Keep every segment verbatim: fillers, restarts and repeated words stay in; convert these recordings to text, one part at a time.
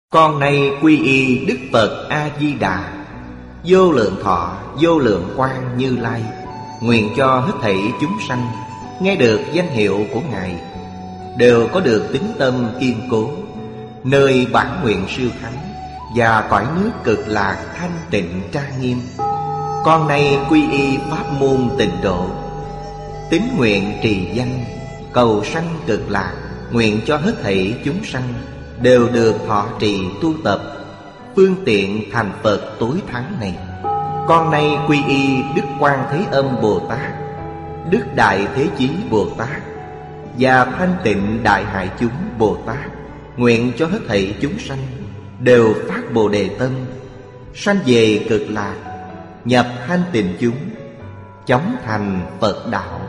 Con nay quy y Đức Phật A-di-đà, vô lượng thọ vô lượng quang Như Lai. Nguyện cho hết thảy chúng sanh nghe được danh hiệu của Ngài đều có được tín tâm kiên cố, nơi bản nguyện siêu thắng và cõi nước cực lạc thanh tịnh trang nghiêm. Con nay quy y pháp môn tịnh độ, tín nguyện trì danh cầu sanh cực lạc. Nguyện cho hết thảy chúng sanh đều được thọ trì tu tập phương tiện thành Phật tối thắng này. Con nay quy y Đức Quan Thế Âm Bồ Tát, Đức Đại Thế Chí Bồ Tát và Thanh Tịnh Đại Hải Chúng Bồ Tát. Nguyện cho hết thảy chúng sanh đều phát Bồ Đề tâm, sanh về cực lạc, nhập thanh tịnh chúng, chóng thành Phật đạo.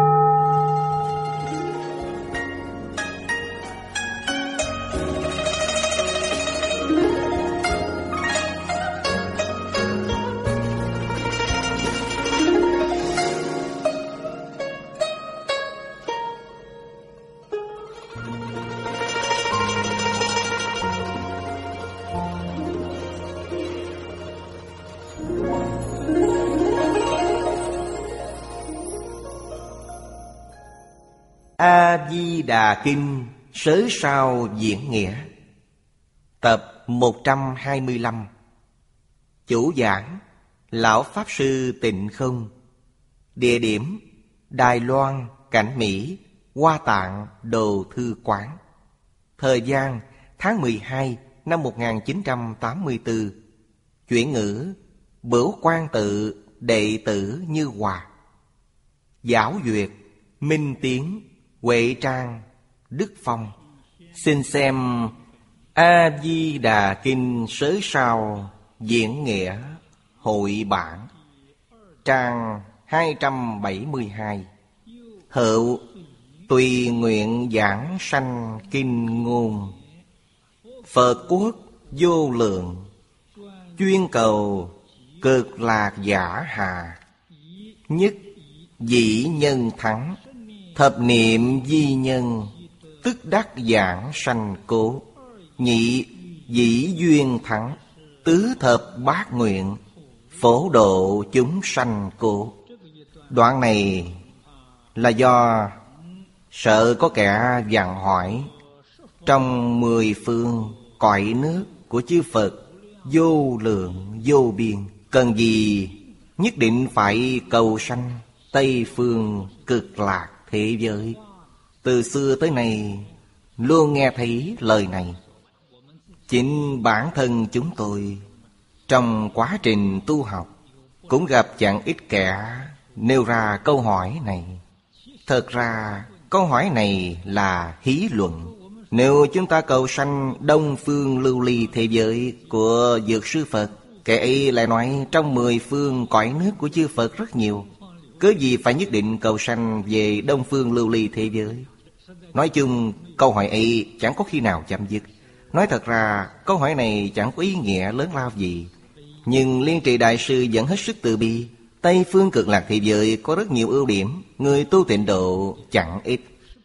A-di-đà Kinh Sớ Sao Diễn Nghĩa, tập một trăm hai mươi lăm. Chủ giảng Lão Pháp Sư Tịnh Không. Địa điểm Đài Loan, Cảnh Mỹ, Hoa Tạng Đồ Thư Quán. Thời gian tháng mười hai năm một nghìn chín trăm tám mươi tư. Chuyển ngữ Bửu Quan Tự đệ tử Như Hòa. Giảo duyệt Minh Tiến, Huệ Trang, Đức Phong. Xin xem A-di-đà Kinh Sớ Sao Diễn Nghĩa hội bản, trang hai trăm bảy mươi hai. Hữu tùy nguyện giảng sanh kinh ngôn. Phật quốc vô lượng, chuyên cầu cực lạc giả hà. Nhất dĩ nhân thắng, thập niệm di nhân, tức đắc giảng sanh cố. Nhị dĩ duyên thắng, tứ thập bát nguyện, phổ độ chúng sanh cố. Đoạn này là do sợ có kẻ dặn hỏi, trong mười phương cõi nước của chư Phật vô lượng vô biên, cần gì nhất định phải cầu sanh Tây phương cực lạc thế giới. Từ xưa tới nay luôn nghe thấy lời này. Chính bản thân chúng tôi trong quá trình tu học cũng gặp chẳng ít kẻ nêu ra câu hỏi này. Thật ra câu hỏi này là hí luận. Nếu chúng ta cầu sanh Đông phương lưu ly thế giới của Dược Sư Phật, kẻ ấy lại nói trong mười phương cõi nước của chư Phật rất nhiều, cớ gì phải nhất định cầu sanh về Đông phương lưu ly thế giới? Nói chung câu hỏi ấy chẳng có khi nào chấm dứt. Nói thật ra câu hỏi này chẳng có ý nghĩa lớn lao gì. Nhưng Liên Trì Đại Sư vẫn hết sức từ bi. Tây phương cực lạc thế giới có rất nhiều ưu điểm, người tu tịnh độ chẳng ít,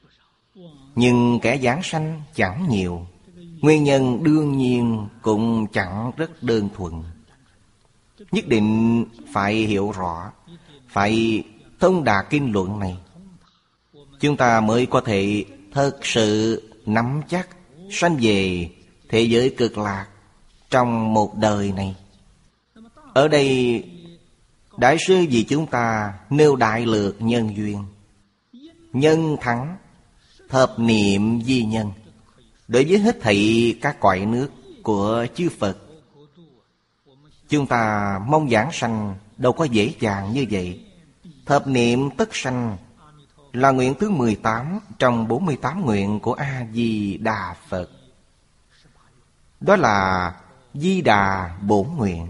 nhưng kẻ giảng sanh chẳng nhiều. Nguyên nhân đương nhiên cũng chẳng rất đơn thuần. Nhất định phải hiểu rõ, phải thông đạt kinh luận này, chúng ta mới có thể thật sự nắm chắc sanh về thế giới cực lạc trong một đời này. Ở đây Đại sư vì chúng ta nêu đại lược nhân duyên. Nhân thắng, thập niệm di nhân. Đối với hết thảy các cõi nước của chư Phật, chúng ta mong giảng sanh đâu có dễ dàng như vậy. Thập niệm tất sanh là nguyện thứ mười tám trong bốn mươi tám nguyện của A-di-đà Phật. Đó là Di Đà Bổn Nguyện.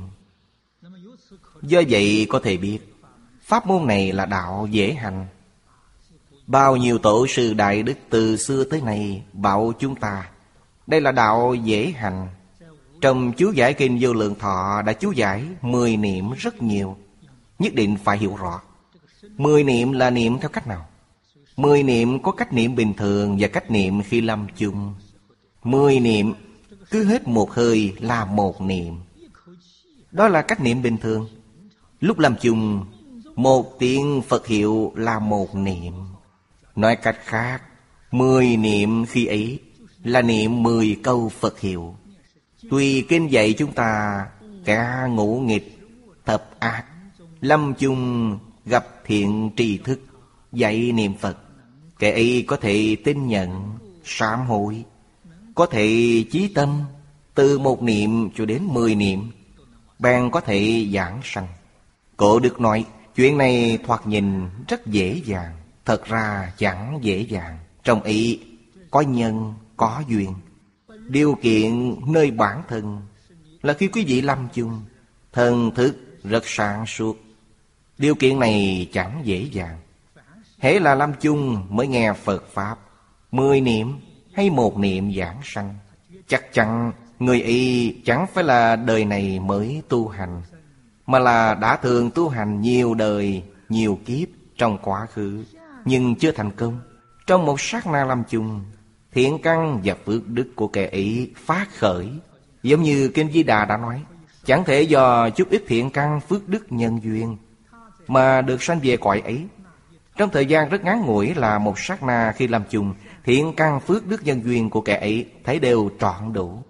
Do vậy có thể biết pháp môn này là đạo dễ hành. Bao nhiêu tổ sư đại đức từ xưa tới nay bảo chúng ta đây là đạo dễ hành. Trong chú giải kinh Vô Lượng Thọ đã chú giải mười niệm rất nhiều. Nhất định phải hiểu rõ mười niệm là niệm theo cách nào. Mười niệm có cách niệm bình thường và cách niệm khi lâm chung. Mười niệm Cứ hết một hơi là một niệm. Đó là cách niệm bình thường. Lúc làm chung, một tiếng Phật hiệu là một niệm. Nói cách khác, mười niệm khi ấy là niệm mười câu Phật hiệu. Tuy kinh dạy chúng ta cả ngũ nghịch, thập ác, lâm chung gặp thiện tri thức, dạy niệm Phật, kẻ ấy có thể tin nhận, sám hối, có thể chí tâm, từ một niệm cho đến mười niệm, bèn có thể giảng sanh. Cổ Đức nói, chuyện này thoạt nhìn rất dễ dàng, thật ra chẳng dễ dàng. Trong ý có nhân, có duyên. Điều kiện nơi bản thân là khi quý vị lâm chung, thần thức rất sáng suốt. Điều kiện này chẳng dễ dàng. Hễ là lâm chung mới nghe Phật Pháp, mười niệm hay một niệm giảng sanh, chắc chắn người ấy chẳng phải là đời này mới tu hành, mà là đã thường tu hành nhiều đời, nhiều kiếp trong quá khứ, nhưng chưa thành công. Trong một sát na lâm chung, thiện căn và phước đức của kẻ ấy phát khởi. Giống như Kinh Di Đà đã nói, chẳng thể do chút ít thiện căn phước đức nhân duyên mà được sanh về cõi ấy. Trong thời gian rất ngắn ngủi là một sát na khi làm chung, thiện căn phước đức nhân duyên của kẻ ấy thấy đều trọn đủ.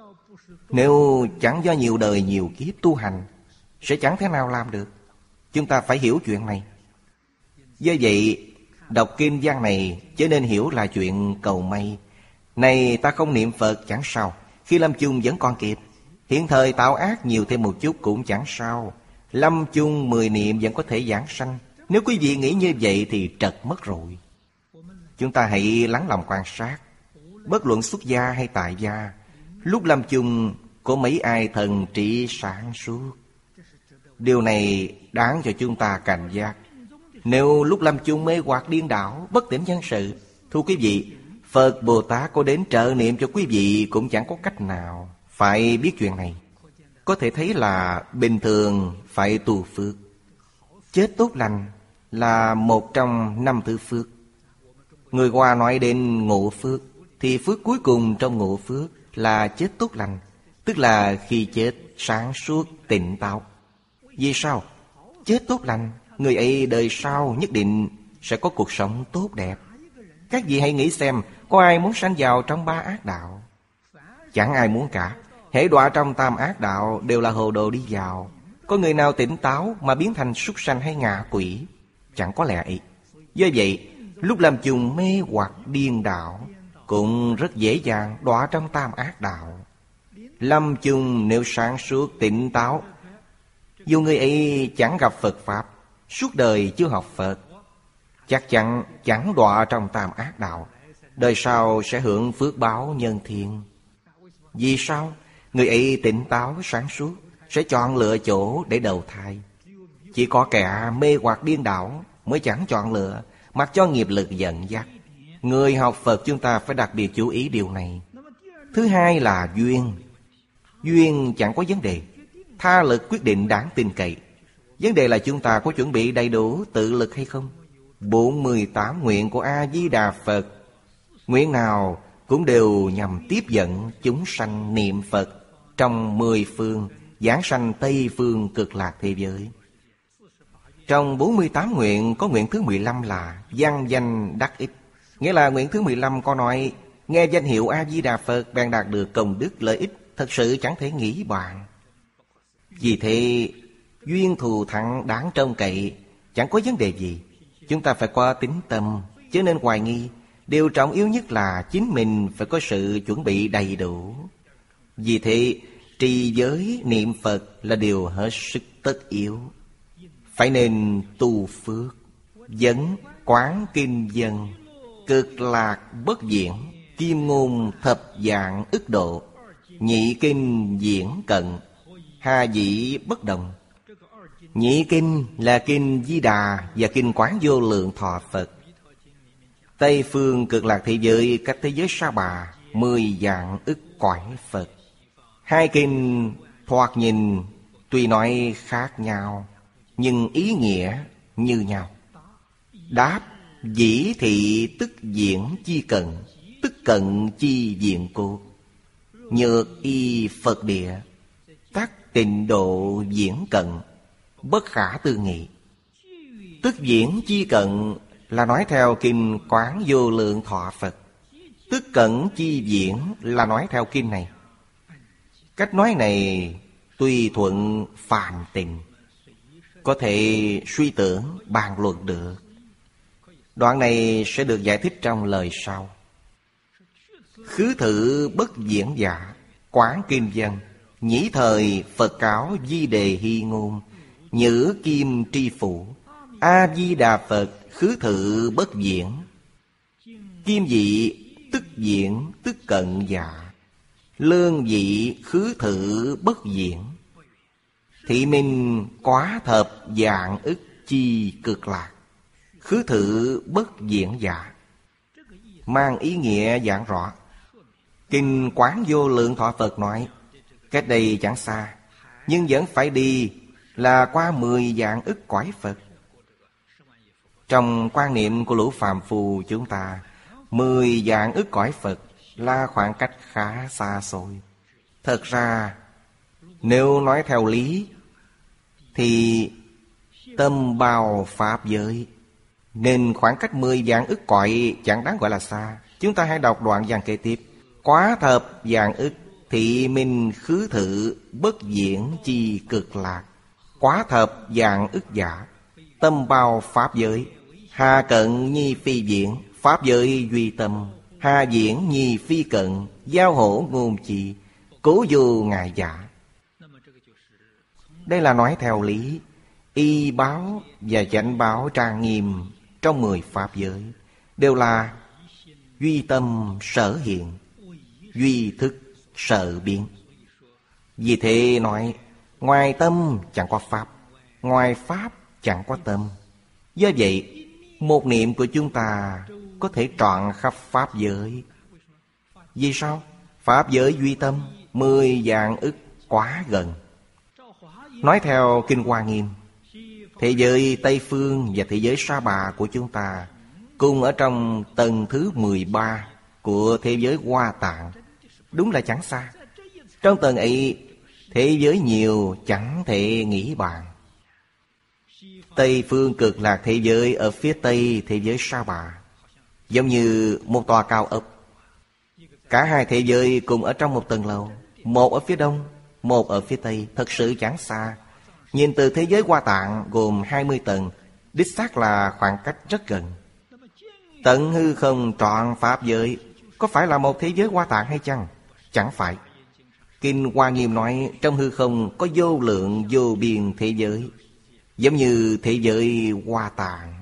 Nếu chẳng do nhiều đời nhiều kiếp tu hành, sẽ chẳng thể nào làm được. Chúng ta phải hiểu chuyện này. Do vậy, đọc kinh văn này chớ nên hiểu là chuyện cầu may. Này ta không niệm Phật chẳng sao, khi lâm chung vẫn còn kịp. Hiện thời tạo ác nhiều thêm một chút cũng chẳng sao, lâm chung mười niệm vẫn có thể giảng sanh. Nếu quý vị nghĩ như vậy thì trật mất rồi. Chúng ta hãy lắng lòng quan sát, bất luận xuất gia hay tại gia, lúc lâm chung có mấy ai thần trí sáng suốt. Điều này đáng cho chúng ta cảnh giác. Nếu lúc lâm chung mê hoặc điên đảo, bất tỉnh nhân sự, thưa quý vị, Phật Bồ Tát có đến trợ niệm cho quý vị cũng chẳng có cách nào. Phải biết chuyện này. Có thể thấy là bình thường phải tu phước. Chết tốt lành là một trong năm thứ phước. Người Hoa nói đến ngộ phước, thì phước cuối cùng trong ngộ phước là chết tốt lành, tức là khi chết sáng suốt tỉnh táo. Vì sao? Chết tốt lành, người ấy đời sau nhất định sẽ có cuộc sống tốt đẹp. Các vị hãy nghĩ xem, có ai muốn sanh vào trong ba ác đạo? Chẳng ai muốn cả. Hễ đọa trong tam ác đạo đều là hồ đồ đi vào. Có người nào tỉnh táo mà biến thành súc sanh hay ngạ quỷ? Chẳng có lẽ ấy. Do vậy, lúc làm chung mê hoặc điên đạo cũng rất dễ dàng đọa trong tam ác đạo. Lâm chung nếu sáng suốt tỉnh táo, dù người ấy chẳng gặp Phật Pháp, suốt đời chưa học Phật, chắc chắn chẳng đọa trong tam ác đạo, đời sau sẽ hưởng phước báo nhân thiên. Vì sao? Người ấy tỉnh táo sáng suốt, sẽ chọn lựa chỗ để đầu thai. Chỉ có kẻ mê hoặc điên đảo mới chẳng chọn lựa, mặc cho nghiệp lực dẫn dắt. Người học Phật chúng ta phải đặc biệt chú ý điều này. Thứ hai là duyên. Duyên chẳng có vấn đề, tha lực quyết định đáng tin cậy. Vấn đề là chúng ta có chuẩn bị đầy đủ tự lực hay không? Bốn mươi tám nguyện của A-di-đà Phật, nguyện nào cũng đều nhằm tiếp dẫn chúng sanh niệm Phật trong mười phương, giảng sanh Tây phương cực lạc thế giới. Trong bốn mươi tám nguyện có nguyện thứ mười lăm là văn danh đắc ích. Nghĩa là nguyện thứ mười lăm có nói, nghe danh hiệu A-di-đà Phật bèn đạt được công đức lợi ích, thật sự chẳng thể nghĩ bàn. Vì thế, duyên thù thắng đáng trông cậy, chẳng có vấn đề gì. Chúng ta phải có tín tâm, chứ nên hoài nghi. Điều trọng yếu nhất là chính mình phải có sự chuẩn bị đầy đủ. Vì thế, trì giới niệm Phật là điều hết sức tất yếu. Phải nên tu phước, dẫn quán kinh dân, cực lạc bất diễn, kim ngôn thập dạng ức độ, nhị kinh diễn cận, hà dĩ bất đồng. Nhị kinh là kinh Di Đà và kinh Quán Vô Lượng Thọ Phật. Tây phương cực lạc thế giới cách thế giới Sa Bà mười dạng ức cõi Phật. Hai kinh thoạt nhìn tuy nói khác nhau, nhưng ý nghĩa như nhau. Đáp: dĩ thị tức diễn chi cận, tức cận chi diện cốt. Nhược y Phật địa, tắc tịnh độ diễn cận, bất khả tư nghị. Tức diễn chi cận là nói theo kinh Quán Vô Lượng Thọ Phật. Tức cận chi diễn là nói theo kinh này. Cách nói này tùy thuận phàm tình, có thể suy tưởng bàn luận được. Đoạn này sẽ được giải thích trong lời sau. Khứ thử bất diễn giả, Quán Kim Dân, nhĩ thời Phật cáo di đề hy ngôn, nhữ kim tri phủ, A Di Đà Phật khứ thử bất diễn. Kim dị tức diễn tức cận dạ, lương dị khứ thử bất diễn. Thị minh quá thập dạng ức chi cực lạc, khứ thử bất diễn dạ. Mang ý nghĩa giảng rõ. Kinh Quán Vô Lượng Thọ Phật nói, cách đây chẳng xa, nhưng vẫn phải đi là qua mười dạng ức cõi Phật. Trong quan niệm của lũ phàm phu chúng ta, mười dạng ức cõi Phật là khoảng cách khá xa xôi. Thật ra, nếu nói theo lý, thì tâm bao pháp giới, nên khoảng cách mười dạng ức cõi chẳng đáng gọi là xa. Chúng ta hãy đọc đoạn văn kế tiếp. Quá thập dạng ức thị minh khứ thử bất diễn chi cực lạc. Quá thập dạng ức giả, tâm bao pháp giới. Hà cận nhi phi diễn, pháp giới duy tâm. Hà diễn nhi phi cận, giao hổ ngôn chi, cố vô ngài giả. Đây là nói theo lý. Y báo và chánh báo trang nghiêm trong mười pháp giới đều là duy tâm sở hiện, duy thức sở biến. Vì thế nói, ngoài tâm chẳng có pháp, ngoài pháp chẳng có tâm. Do vậy, một niệm của chúng ta có thể trọn khắp pháp giới. Vì sao? Pháp giới duy tâm, mười dạng ức quá gần. Nói theo Kinh Hoa Nghiêm, thế giới Tây Phương và thế giới Sa Bà của chúng ta cùng ở trong tầng thứ mười ba của thế giới Hoa Tạng. Đúng là chẳng xa. Trong tầng ấy, thế giới nhiều chẳng thể nghĩ bàn. Tây Phương Cực Lạc thế giới ở phía Tây thế giới Sa Bà, giống như một tòa cao ốc. Cả hai thế giới cùng ở trong một tầng lầu, một ở phía Đông, một ở phía Tây, thật sự chẳng xa. Nhìn từ thế giới Hoa Tạng gồm hai mươi tầng, đích xác là khoảng cách rất gần. Tận hư không trọn pháp giới, có phải là một thế giới Hoa Tạng hay chăng? Chẳng phải. Kinh Hoa Nghiêm nói trong hư không có vô lượng vô biên thế giới, giống như thế giới Hoa Tạng.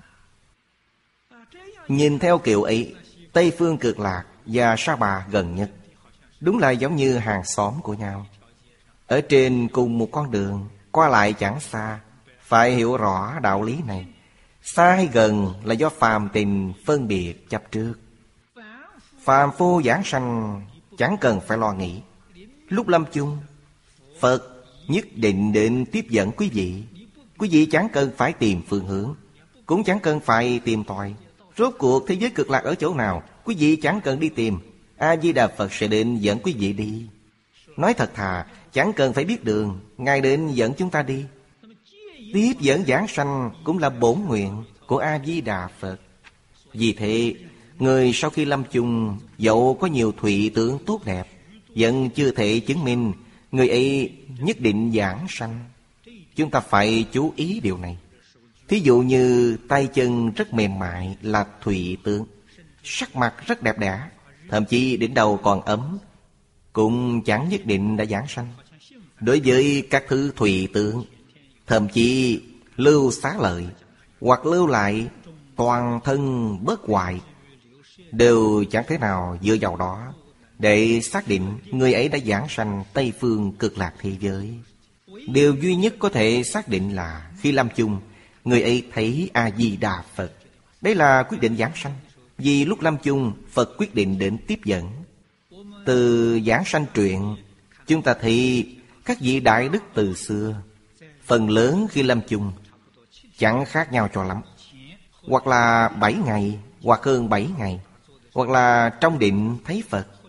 Nhìn theo kiểu ấy, Tây Phương Cực Lạc và Sa Bà gần nhất, đúng là giống như hàng xóm của nhau. Ở trên cùng một con đường, qua lại chẳng xa. Phải hiểu rõ đạo lý này. Xa hay gần là do phàm tình phân biệt chấp trước. Phàm phu giảng sanh chẳng cần phải lo nghĩ. Lúc lâm chung, Phật nhất định định tiếp dẫn quý vị. Quý vị chẳng cần phải tìm phương hướng, cũng chẳng cần phải tìm tòi. Rốt cuộc thế giới cực lạc ở chỗ nào, quý vị chẳng cần đi tìm. A-di-đà Phật sẽ đến dẫn quý vị đi. Nói thật thà, chẳng cần phải biết đường, Ngài đến dẫn chúng ta đi. Tiếp dẫn giảng sanh cũng là bổn nguyện của A-di-đà Phật. Vì thế, người sau khi lâm chung, dẫu có nhiều thụy tưởng tốt đẹp, vẫn chưa thể chứng minh người ấy nhất định giảng sanh. Chúng ta phải chú ý điều này. Thí dụ như tay chân rất mềm mại là thụy tưởng, sắc mặt rất đẹp đẽ, thậm chí đỉnh đầu còn ấm, cũng chẳng nhất định đã giảng sanh. Đối với các thứ thụy tưởng, thậm chí lưu xá lợi hoặc lưu lại toàn thân bất hoại, đều chẳng thế nào dựa vào đó để xác định người ấy đã giảng sanh Tây Phương Cực Lạc thế giới. Điều duy nhất có thể xác định là khi lâm chung, người ấy thấy A-di-đà Phật. Đây là quyết định giảng sanh. Vì lúc lâm chung, Phật quyết định đến tiếp dẫn. Từ giảng sanh truyện, chúng ta thấy các vị đại đức từ xưa, phần lớn khi lâm chung chẳng khác nhau cho lắm. Hoặc là bảy ngày, hoặc hơn bảy ngày, hoặc là trong định thấy Phật.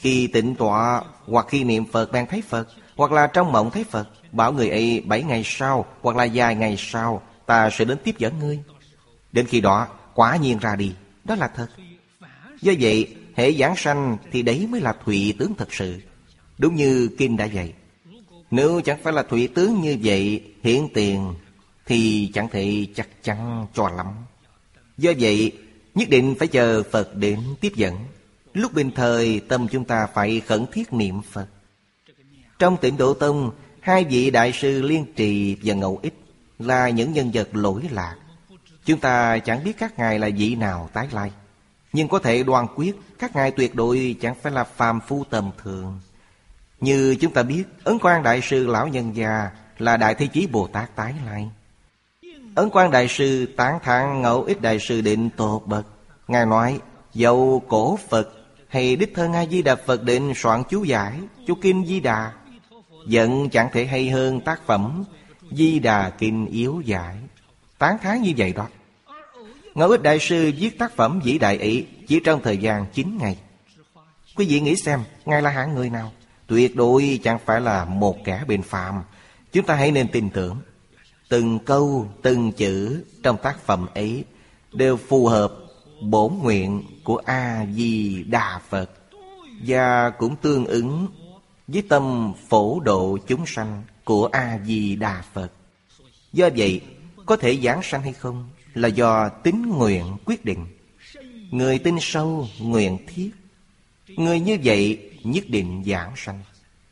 Khi tịnh tọa hoặc khi niệm Phật đang thấy Phật, hoặc là trong mộng thấy Phật, bảo người ấy bảy ngày sau hoặc là vài ngày sau ta sẽ đến tiếp dẫn ngươi. Đến khi đó quả nhiên ra đi, đó là thật. Do vậy hễ giảng sanh thì đấy mới là thụy tướng thật sự. Đúng như Kinh đã dạy. Nếu chẳng phải là thụy tướng như vậy hiện tiền thì chẳng thể chắc chắn cho lắm. Do vậy nhất định phải chờ Phật đến tiếp dẫn. Lúc bình thời tâm chúng ta phải khẩn thiết niệm Phật. Trong Tịnh Độ Tông, hai vị đại sư Liên Trì và Ngẫu Ích là những nhân vật lỗi lạc. Chúng ta chẳng biết các ngài là vị nào tái lai, nhưng có thể đoan quyết các ngài tuyệt đối chẳng phải là phàm phu tầm thường. Như chúng ta biết, Ấn Quang Đại Sư Lão Nhân Gia là Đại Thế Chí Bồ Tát tái lai. Ấn Quang Đại Sư tán thán Ngẫu Ích Đại Sư định tột bậc. Ngài nói, dầu cổ Phật hay đích thân A Di Đà Phật định soạn chú giải, chú Kinh Di Đà, vẫn chẳng thể hay hơn tác phẩm Di Đà Kinh yếu giải. Tán thán như vậy đó. Ngẫu Ích Đại Sư viết tác phẩm vĩ đại ấy chỉ trong thời gian chín ngày. Quý vị nghĩ xem, ngài là hạng người nào? Tuyệt đối chẳng phải là một kẻ bên phàm. Chúng ta hãy nên tin tưởng. Từng câu, từng chữ trong tác phẩm ấy đều phù hợp bổn nguyện của A-di-đà Phật, và cũng tương ứng với tâm phổ độ chúng sanh của A-di-đà Phật. Do vậy, có thể giảng sanh hay không là do tín nguyện quyết định. Người tin sâu, nguyện thiết, người như vậy nhất định giảng sanh.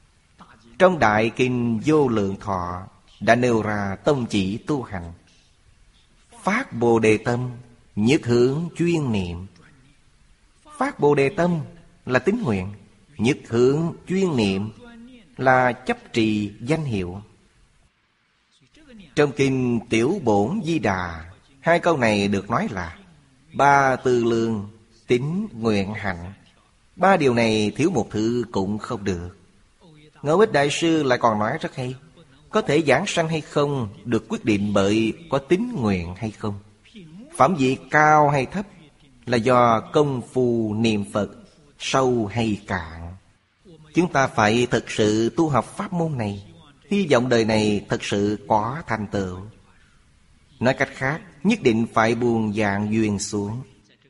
Trong Đại Kinh Vô Lượng Thọ đã nêu ra tông chỉ tu hành: phát Bồ Đề tâm, nhất hướng chuyên niệm. Phát Bồ Đề tâm là tín nguyện, nhất hướng chuyên niệm là chấp trì danh hiệu. Trong Kinh Tiểu Bổn Di Đà, hai câu này được nói là ba tư lương, tín, nguyện, hạnh. Ba điều này thiếu một thứ cũng không được. Ngẫu Ích Đại Sư lại còn nói rất hay: có thể giảng sanh hay không được quyết định bởi có tín nguyện hay không. Phẩm vị cao hay thấp là do công phu niệm Phật sâu hay cạn. Chúng ta phải thực sự tu học pháp môn này, hy vọng đời này thật sự có thành tựu. Nói cách khác, nhất định phải buông dạng duyên xuống,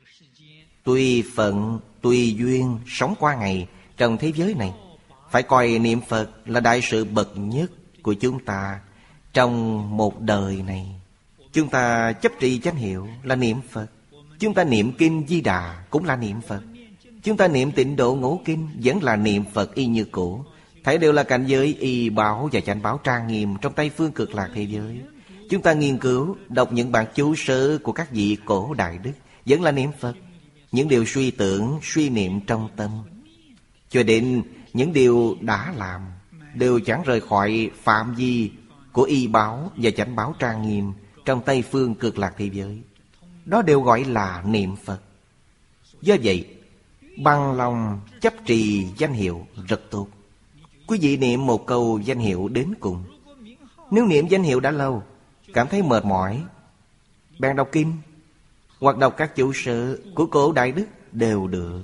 tùy phận, tùy duyên sống qua ngày trong thế giới này. Phải coi niệm Phật là đại sự bậc nhất của chúng ta trong một đời này. Chúng ta chấp trì chánh hiệu là niệm Phật. Chúng ta niệm Kinh Di Đà cũng là niệm Phật. Chúng ta niệm Tịnh Độ Ngũ Kinh vẫn là niệm Phật y như cũ. Thảy đều là cảnh giới y bảo và chánh bảo trang nghiêm trong Tây Phương Cực Lạc thế giới. Chúng ta nghiên cứu, đọc những bản chú sớ của các vị cổ đại đức vẫn là niệm Phật. Những điều suy tưởng, suy niệm trong tâm, cho đến những điều đã làm, đều chẳng rời khỏi phạm vi của y báo và chánh báo trang nghiêm trong Tây Phương Cực Lạc thế giới. Đó đều gọi là niệm Phật. Do vậy, bằng lòng chấp trì danh hiệu rất tốt. Quý vị niệm một câu danh hiệu đến cùng. Nếu niệm danh hiệu đã lâu, cảm thấy mệt mỏi, bèn đọc kinh hoặc đọc các chú sớ của cổ đại đức đều được.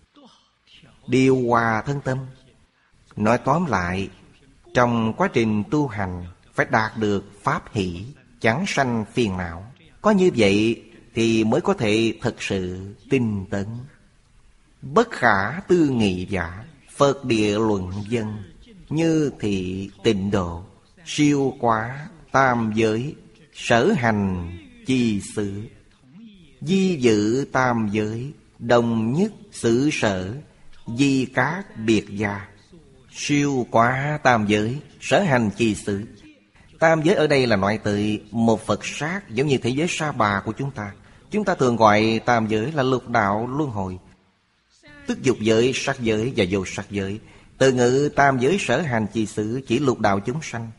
Điều hòa thân tâm. Nói tóm lại, trong quá trình tu hành phải đạt được pháp hỷ, chẳng sanh phiền não. Có như vậy thì mới có thể thực sự tinh tấn. Bất khả tư nghị giả, Phật địa luận dân, như thị tịnh độ, siêu quá tam giới, sở hành chi sự. Di dự tam giới, đồng nhất xứ sở, di các biệt gia. Siêu quá tam giới, sở hành chi sự. Tam giới ở đây là nói tới một Phật sát, giống như thế giới Sa Bà của chúng ta. Chúng ta thường gọi tam giới là lục đạo luân hồi, tức dục giới, sắc giới và vô sắc giới. Từ ngữ tam giới sở hành chi sự chỉ lục đạo chúng sanh.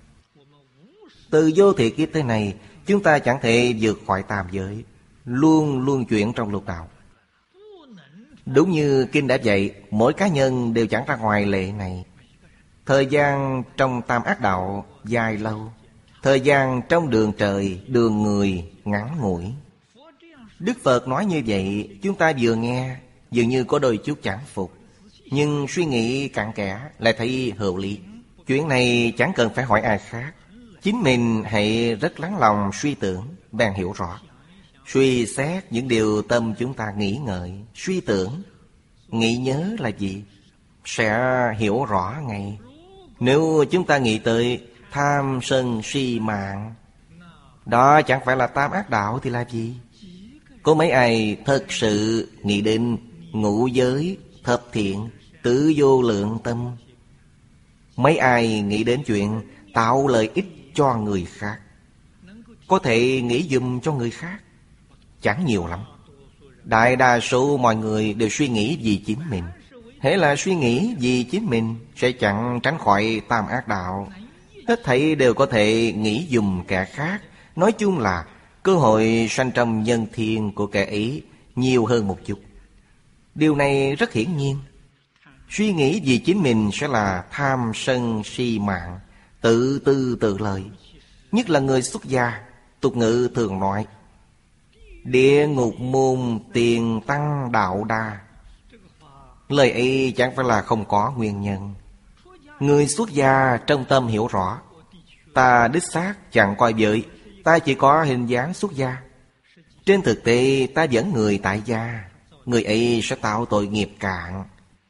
Từ vô thị kiếp tới này, chúng ta chẳng thể vượt khỏi tam giới, luôn luôn chuyển trong lục đạo. Đúng như Kinh đã dạy, mỗi cá nhân đều chẳng ra ngoài lệ này. Thời gian trong tam ác đạo dài lâu, thời gian trong đường trời, đường người ngắn ngủi. Đức Phật nói như vậy, chúng ta vừa nghe dường như có đôi chút chẳng phục. Nhưng suy nghĩ cặn kẽ lại thấy hữu lý. Chuyện này chẳng cần phải hỏi ai khác, chính mình hãy rất lắng lòng suy tưởng, bèn hiểu rõ. Suy xét những điều tâm chúng ta nghĩ ngợi, suy tưởng, nghĩ nhớ là gì, sẽ hiểu rõ ngay. Nếu chúng ta nghĩ tới tham sân si mạng, đó chẳng phải là tam ác đạo thì là gì? Có mấy ai thật sự nghĩ đến ngũ giới, thập thiện, tứ vô lượng tâm? Mấy ai nghĩ đến chuyện tạo lợi ích cho người khác, có thể nghĩ giùm cho người khác? Chẳng nhiều lắm. Đại đa số mọi người đều suy nghĩ vì chính mình. Hễ là suy nghĩ vì chính mình sẽ chẳng tránh khỏi tam ác đạo. Hết thảy đều có thể nghĩ giùm kẻ khác. Nói chung là cơ hội sanh trong nhân thiên của kẻ ấy nhiều hơn một chút. Điều này rất hiển nhiên. Suy nghĩ vì chính mình sẽ là tham sân si mạng, tự tư tự lợi. Nhất là người xuất gia, tục ngữ thường nói địa ngục môn tiền tăng đạo đa. Lời ấy chẳng phải là không có nguyên nhân. Người xuất gia trong tâm hiểu rõ, ta đích xác chẳng coi giới, ta chỉ có hình dáng xuất gia. Trên thực tế ta vẫn người tại gia, người ấy sẽ tạo tội nghiệp cạn.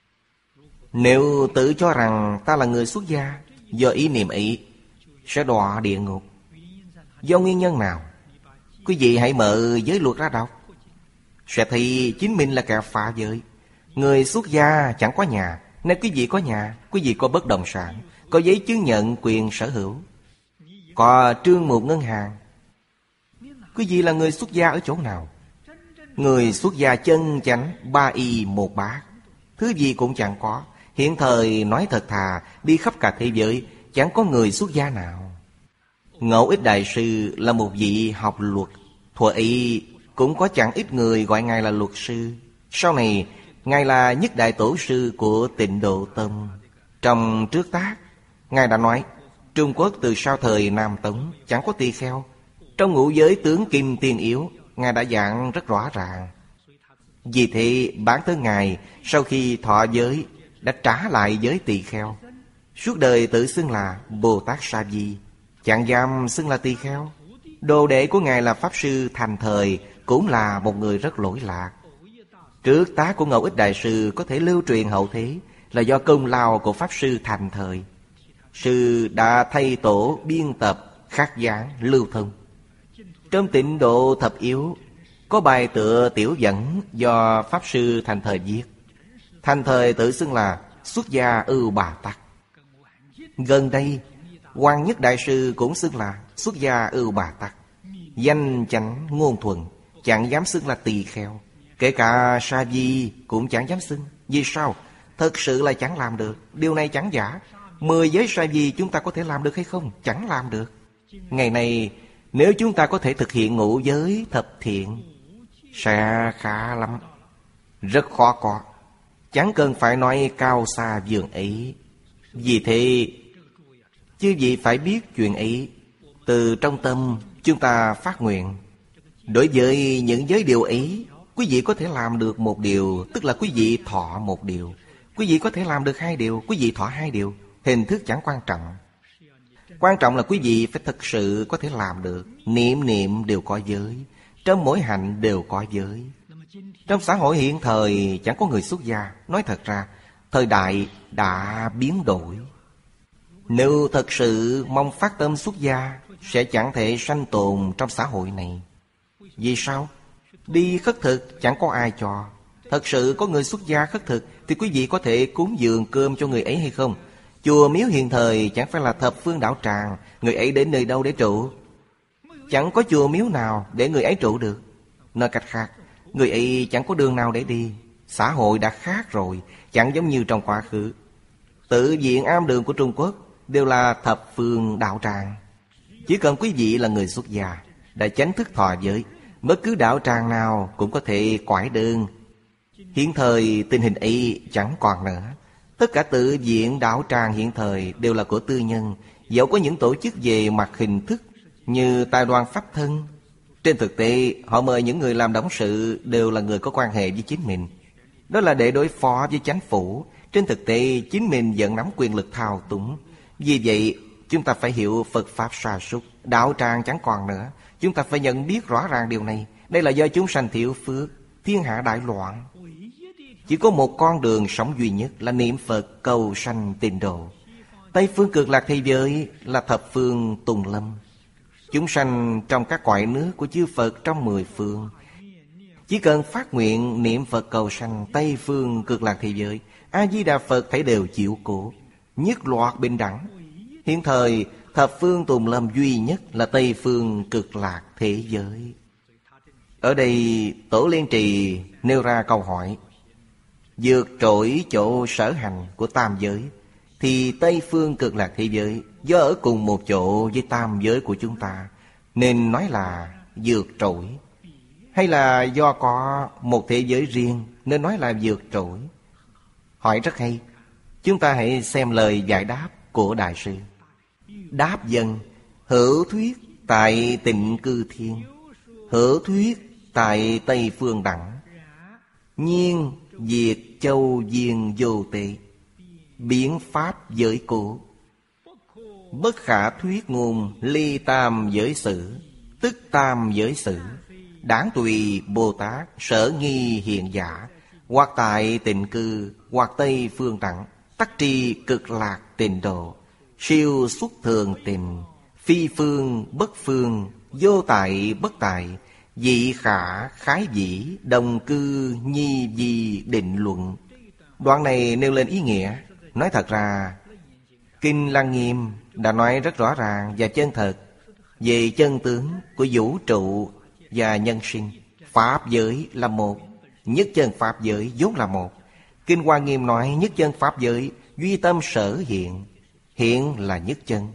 Nếu tự cho rằng ta là người xuất gia, do ý niệm ấy sẽ đọa địa ngục. Do nguyên nhân nào? Quý vị hãy mở giới luật ra đọc, sẽ thấy chính mình là kẻ phá giới. Người xuất gia chẳng có nhà. Nếu quý vị có nhà, quý vị có bất động sản, có giấy chứng nhận quyền sở hữu, có trương mục ngân hàng, quý vị là người xuất gia ở chỗ nào? Người xuất gia chân chánh, ba y một bát, thứ gì cũng chẳng có. Hiện thời nói thật thà, đi khắp cả thế giới chẳng có người xuất gia nào. Ngẫu Ích Đại Sư là một vị học luật, thuở ấy cũng có chẳng ít người gọi Ngài là luật sư. Sau này Ngài là nhất đại tổ sư của Tịnh Độ Tông. Trong trước tác, Ngài đã nói Trung Quốc từ sau thời Nam Tống chẳng có tỳ kheo. Trong ngũ giới tướng kim tiên yếu, Ngài đã giảng rất rõ ràng. Vì thế bản thân Ngài sau khi thọ giới đã trả lại giới tỳ kheo. Suốt đời tự xưng là Bồ Tát Sa Di, chẳng dám xưng là tỳ kheo. Đồ đệ của Ngài là Pháp Sư Thành Thời, cũng là một người rất lỗi lạc. Trước tác của Ngẫu Ích Đại Sư có thể lưu truyền hậu thế là do công lao của Pháp Sư Thành Thời. Sư đã thay tổ biên tập, khắc dán, lưu thông. Trong Tịnh Độ Thập Yếu có bài tựa tiểu dẫn do Pháp Sư Thành Thời viết. Thành Thời tự xưng là xuất gia ưu bà tắc. Gần đây Hoàng Nhất Đại Sư cũng xưng là xuất gia ưu bà tắc. Danh chánh ngôn thuần, chẳng dám xưng là tỳ kheo. Kể cả Sa Di cũng chẳng dám xưng. Vì sao? Thật sự là chẳng làm được. Điều này chẳng giả. Mười giới Sa Di chúng ta có thể làm được hay không? Chẳng làm được. Ngày nay nếu chúng ta có thể thực hiện ngũ giới thập thiện sẽ khá lắm. Rất khó có. Chẳng cần phải nói cao xa vườn ấy. Vì thế chư vị phải biết chuyện ấy. Từ trong tâm chúng ta phát nguyện. Đối với những giới điều ấy, quý vị có thể làm được một điều, tức là quý vị thọ một điều. Quý vị có thể làm được hai điều, quý vị thọ hai điều. Hình thức chẳng quan trọng. Quan trọng là quý vị phải thực sự có thể làm được. Niệm niệm đều có giới, trong mỗi hạnh đều có giới. Trong xã hội hiện thời chẳng có người xuất gia. Nói thật ra thời đại đã biến đổi. Nếu thật sự mong phát tâm xuất gia, sẽ chẳng thể sanh tồn trong xã hội này. Vì sao? Đi khất thực chẳng có ai cho. Thật sự có người xuất gia khất thực thì quý vị có thể cúng dường cơm cho người ấy hay không? Chùa miếu hiện thời chẳng phải là thập phương đạo tràng. Người ấy đến nơi đâu để trụ? Chẳng có chùa miếu nào để người ấy trụ được. Nói cách khác, người ấy chẳng có đường nào để đi. Xã hội đã khác rồi, chẳng giống như trong quá khứ. Tự viện am đường của Trung Quốc đều là thập phương đạo tràng. Chỉ cần quý vị là người xuất gia, đã chánh thức thọ giới, bất cứ đạo tràng nào cũng có thể quải đơn. Hiện thời tình hình ấy chẳng còn nữa. Tất cả tự viện đạo tràng hiện thời đều là của tư nhân. Dẫu có những tổ chức về mặt hình thức như Tài Đoàn Pháp Thân, trên thực tế họ mời những người làm đóng sự đều là người có quan hệ với chính mình. Đó là để đối phó với chánh phủ. Trên thực tế chính mình vẫn nắm quyền lực thao túng. Vì vậy chúng ta phải hiểu Phật Pháp sa sút, đạo tràng chẳng còn nữa. Chúng ta phải nhận biết rõ ràng điều này. Đây là do chúng sanh thiểu phước, thiên hạ đại loạn. Chỉ có một con đường sống duy nhất là niệm Phật cầu sanh tịnh độ. Tây phương cực lạc thế giới là thập phương tùng lâm. Chúng sanh trong các cõi nước của chư Phật trong mười phương, chỉ cần phát nguyện niệm Phật cầu sanh Tây phương cực lạc thế giới, A-di-đà Phật thấy đều chịu cố, nhất loạt bình đẳng. Hiện thời thập phương tùng lâm duy nhất là Tây phương cực lạc thế giới. Ở đây Tổ Liên Trì nêu ra câu hỏi: vượt trội chỗ sở hành của tam giới, thì Tây phương cực lạc thế giới do ở cùng một chỗ với tam giới của chúng ta, nên nói là vượt trội. Hay là do có một thế giới riêng nên nói là vượt trội? Hỏi rất hay. Chúng ta hãy xem lời giải đáp của Đại sư. Đáp dân: hữu thuyết tại Tịnh Cư Thiên, hữu thuyết tại Tây Phương Đẳng, nhiên diệt châu diên vô tệ, biến pháp giới cố, bất khả thuyết ngôn ly tam giới sử, tức tam giới sử, đảng tùy Bồ Tát sở nghi hiện giả, hoặc tại Tịnh Cư, hoặc Tây Phương Đẳng, tắc tri cực lạc tịnh độ, siêu xuất thường tình, phi phương bất phương, vô tại bất tại, dị khả khái dĩ, đồng cư nhi di định luận. Đoạn này nêu lên ý nghĩa. Nói thật ra Kinh Lăng Nghiêm đã nói rất rõ ràng và chân thật về chân tướng của vũ trụ và nhân sinh. Pháp giới là một, nhất chân pháp giới vốn là một. Kinh Hoa Nghiêm nói nhất chân pháp giới duy tâm sở hiện, hiện là nhất chân.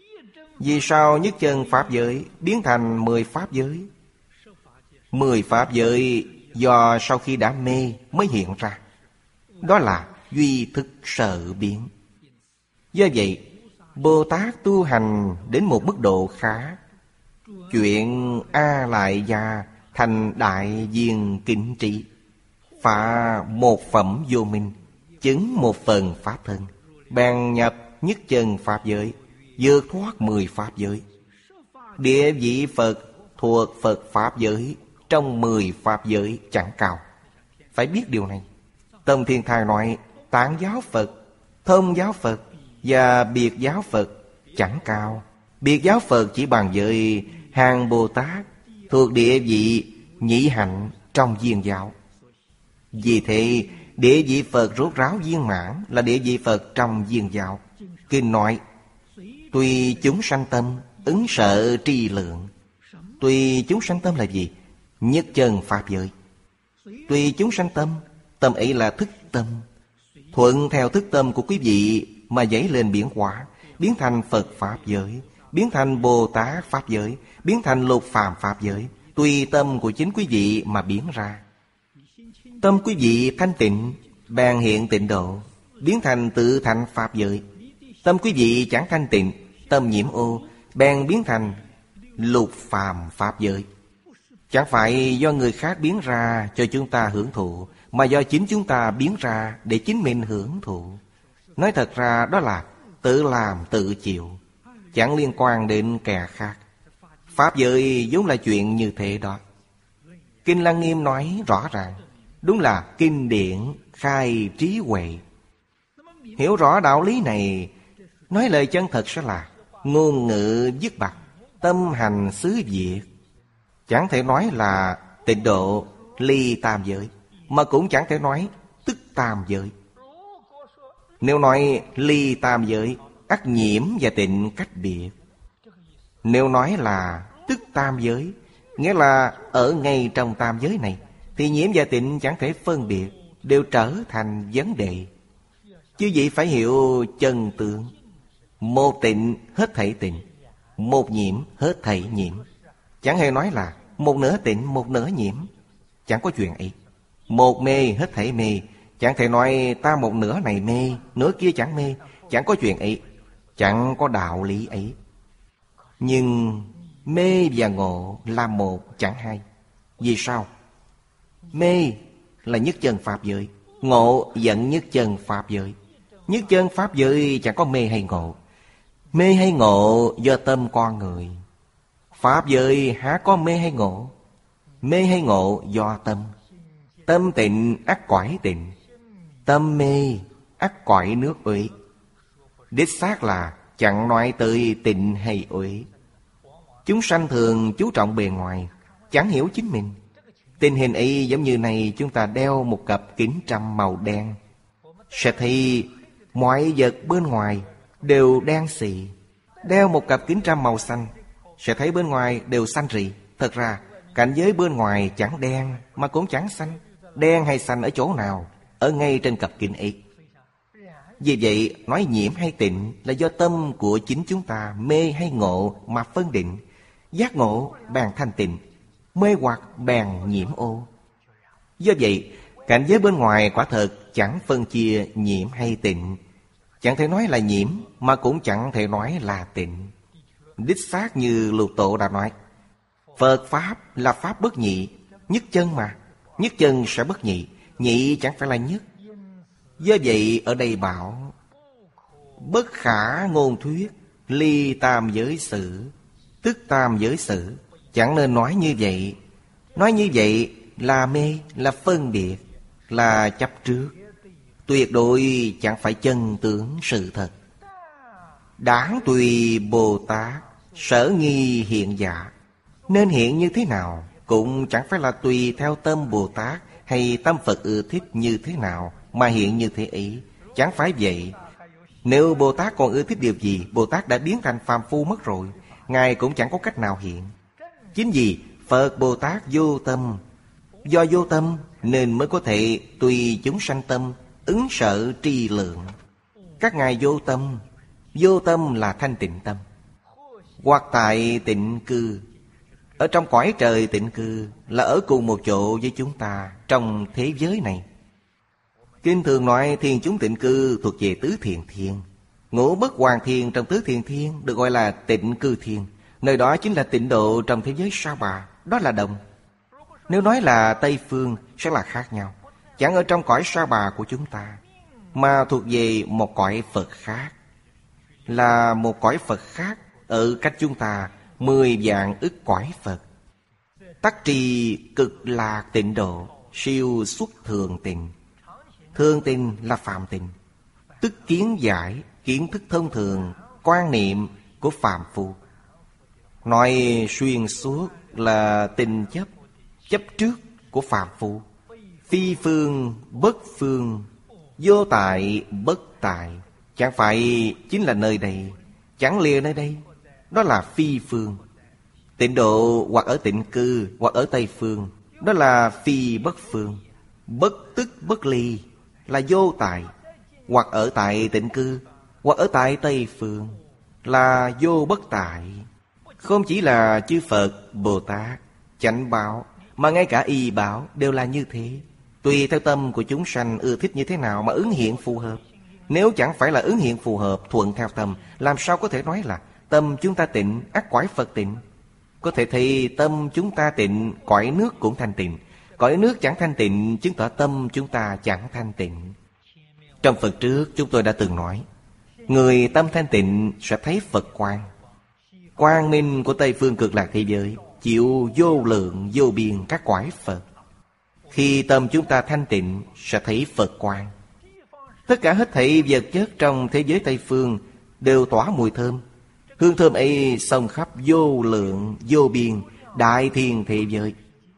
Vì sao nhất chân pháp giới biến thành mười pháp giới? Mười pháp giới do sau khi đã mê mới hiện ra. Đó là duy thức sở biến. Do vậy Bồ Tát tu hành đến một mức độ khá, chuyện A Lại Gia thành đại viên kính trị, phá một phẩm vô minh, chứng một phần pháp thân, bèn nhập nhất chân pháp giới, vượt thoát mười pháp giới. Địa vị Phật thuộc Phật pháp giới trong mười pháp giới chẳng cao. Phải biết điều này. Tông Thiên Thai nói Tạng giáo Phật, Thông giáo Phật và Biệt giáo Phật chẳng cao. Biệt giáo Phật chỉ bằng với hàng Bồ Tát thuộc địa vị nhị hạnh trong viên giáo. Vì thế địa vị Phật rốt ráo viên mãn là địa vị Phật trong viên giáo. Kinh nói tùy chúng sanh tâm ứng sợ tri lượng. Tùy chúng sanh tâm là gì? Nhất chân pháp giới. Tùy chúng sanh tâm, tâm ấy là thức tâm. Thuận theo thức tâm của quý vị mà dấy lên biến hóa, biến thành Phật pháp giới, biến thành Bồ Tát pháp giới, biến thành lục phàm pháp giới. Tùy tâm của chính quý vị mà biến ra. Tâm quý vị thanh tịnh, bèn hiện tịnh độ, biến thành tự thành pháp giới. Tâm quý vị chẳng thanh tịnh, tâm nhiễm ô, bèn biến thành lục phàm pháp giới. Chẳng phải do người khác biến ra cho chúng ta hưởng thụ, mà do chính chúng ta biến ra để chính mình hưởng thụ. Nói thật ra đó là tự làm tự chịu, chẳng liên quan đến kẻ khác. Pháp giới vốn là chuyện như thế đó. Kinh Lăng Nghiêm nói rõ ràng, đúng là kinh điển khai trí huệ. Hiểu rõ đạo lý này, nói lời chân thật sẽ là ngôn ngữ dứt bặt, tâm hành xứ diệt. Chẳng thể nói là tịnh độ ly tam giới, mà cũng chẳng thể nói tức tam giới. Nếu nói ly tam giới, ắt nhiễm và tịnh cách biệt. Nếu nói là tức tam giới, nghĩa là ở ngay trong tam giới này, thì nhiễm và tịnh chẳng thể phân biệt, đều trở thành vấn đề. Chứ vậy phải hiểu chân tướng. Một tịnh hết thảy tịnh, một nhiễm hết thảy nhiễm. Chẳng hề nói là một nửa tịnh một nửa nhiễm. Chẳng có chuyện ấy. Một mê hết thảy mê. Chẳng thể nói ta một nửa này mê, nửa kia chẳng mê. Chẳng có chuyện ấy. Chẳng có đạo lý ấy. Nhưng mê và ngộ là một chẳng hai. Vì sao? Mê là nhất chân pháp giới, Ngộ dẫn nhất chân pháp giới. Nhất chân pháp giới chẳng có mê hay ngộ. Mê hay ngộ do tâm con người. Pháp giới há có mê hay ngộ. Mê hay ngộ do tâm. Tâm tịnh ắt cõi tịnh. Tâm mê ắt cõi nước uế. Đích xác là chẳng nói tới tịnh hay uế. Chúng sanh thường chú trọng bề ngoài, chẳng hiểu chính mình. Tình hình ấy giống như này, chúng ta đeo một cặp kính trâm màu đen, sẽ thấy mọi vật bên ngoài đều đen xì. Đeo một cặp kính trâm màu xanh, sẽ thấy bên ngoài đều xanh rì. Thật ra cảnh giới bên ngoài chẳng đen mà cũng chẳng xanh. Đen hay xanh ở chỗ nào? Ở ngay trên cặp kính ấy. Vì vậy nói nhiễm hay tịnh là do tâm của chính chúng ta mê hay ngộ mà phân định. Giác ngộ bèn thanh tịnh, mê hoặc bèn nhiễm ô. Do vậy cảnh giới bên ngoài quả thật chẳng phân chia nhiễm hay tịnh. Chẳng thể nói là nhiễm mà cũng chẳng thể nói là tịnh. Đích xác như Lục Tổ đã nói, Phật Pháp là Pháp bất nhị. Nhất chân mà, nhất chân sẽ bất nhị. Nhị chẳng phải là nhất. Do vậy ở đây bảo bất khả ngôn thuyết, ly tam giới sự, tức tam giới sự. Chẳng nên nói như vậy. Nói như vậy là mê, là phân biệt, là chấp trước. Tuyệt đối chẳng phải chân tướng sự thật. Đáng tùy Bồ Tát sở nghi hiện dạ. Nên hiện như thế nào cũng chẳng phải là tùy theo tâm Bồ Tát hay tâm Phật ưa thích như thế nào mà hiện như thế ấy. Chẳng phải vậy. Nếu Bồ Tát còn ưa thích điều gì, Bồ Tát đã biến thành phàm phu mất rồi. Ngài cũng chẳng có cách nào hiện. Chính vì Phật Bồ Tát vô tâm. Do vô tâm nên mới có thể tùy chúng sanh tâm, ứng sở tri lượng. Các ngài vô tâm. Vô tâm là thanh tịnh tâm. Hoặc tại tịnh cư. Ở trong cõi trời tịnh cư là ở cùng một chỗ với chúng ta trong thế giới này. Kinh thường nói thiên chúng tịnh cư thuộc về tứ thiền thiên. Ngũ bất hoàn thiên trong tứ thiền thiên được gọi là tịnh cư thiên. Nơi đó chính là tịnh độ trong thế giới Sa Bà. Đó là đồng. Nếu nói là Tây Phương sẽ là khác nhau. Chẳng ở trong cõi Sa Bà của chúng ta, mà thuộc về một cõi Phật khác. Là một cõi Phật khác ở cách chúng ta mười vạn ức cõi Phật. Tắc trì cực lạc tịnh độ, siêu xuất thường tình. Thường tình là phàm tình, tức kiến giải, kiến thức thông thường, quan niệm của phàm phu. Nói xuyên suốt là tình chấp, chấp trước của phàm phu. Phi phương, bất phương, vô tại, bất tại. Chẳng phải chính là nơi đây, chẳng lìa nơi đây. Đó là phi phương. Tịnh độ hoặc ở tịnh cư hoặc ở Tây Phương, đó là phi bất phương. Bất tức bất ly là vô tại. Hoặc ở tại tịnh cư hoặc ở tại Tây Phương là vô bất tại. Không chỉ là chư Phật, Bồ Tát, chánh báo, mà ngay cả y báo đều là như thế. Tùy theo tâm của chúng sanh ưa thích như thế nào mà ứng hiện phù hợp. Nếu chẳng phải là ứng hiện phù hợp thuận theo tâm, làm sao có thể nói là tâm chúng ta tịnh, ắt cõi Phật tịnh. Có thể thấy tâm chúng ta tịnh, cõi nước cũng thanh tịnh. Cõi nước chẳng thanh tịnh, chứng tỏ tâm chúng ta chẳng thanh tịnh. Trong phần trước chúng tôi đã từng nói, người tâm thanh tịnh sẽ thấy Phật quang. Quang minh của Tây Phương Cực Lạc thế giới chịu vô lượng vô biên các cõi Phật. Khi tâm chúng ta thanh tịnh sẽ thấy Phật quang. Tất cả hết thảy vật chất trong thế giới Tây Phương đều tỏa mùi thơm. Hương thơm ấy xông khắp vô lượng vô biên đại thiên thế giới.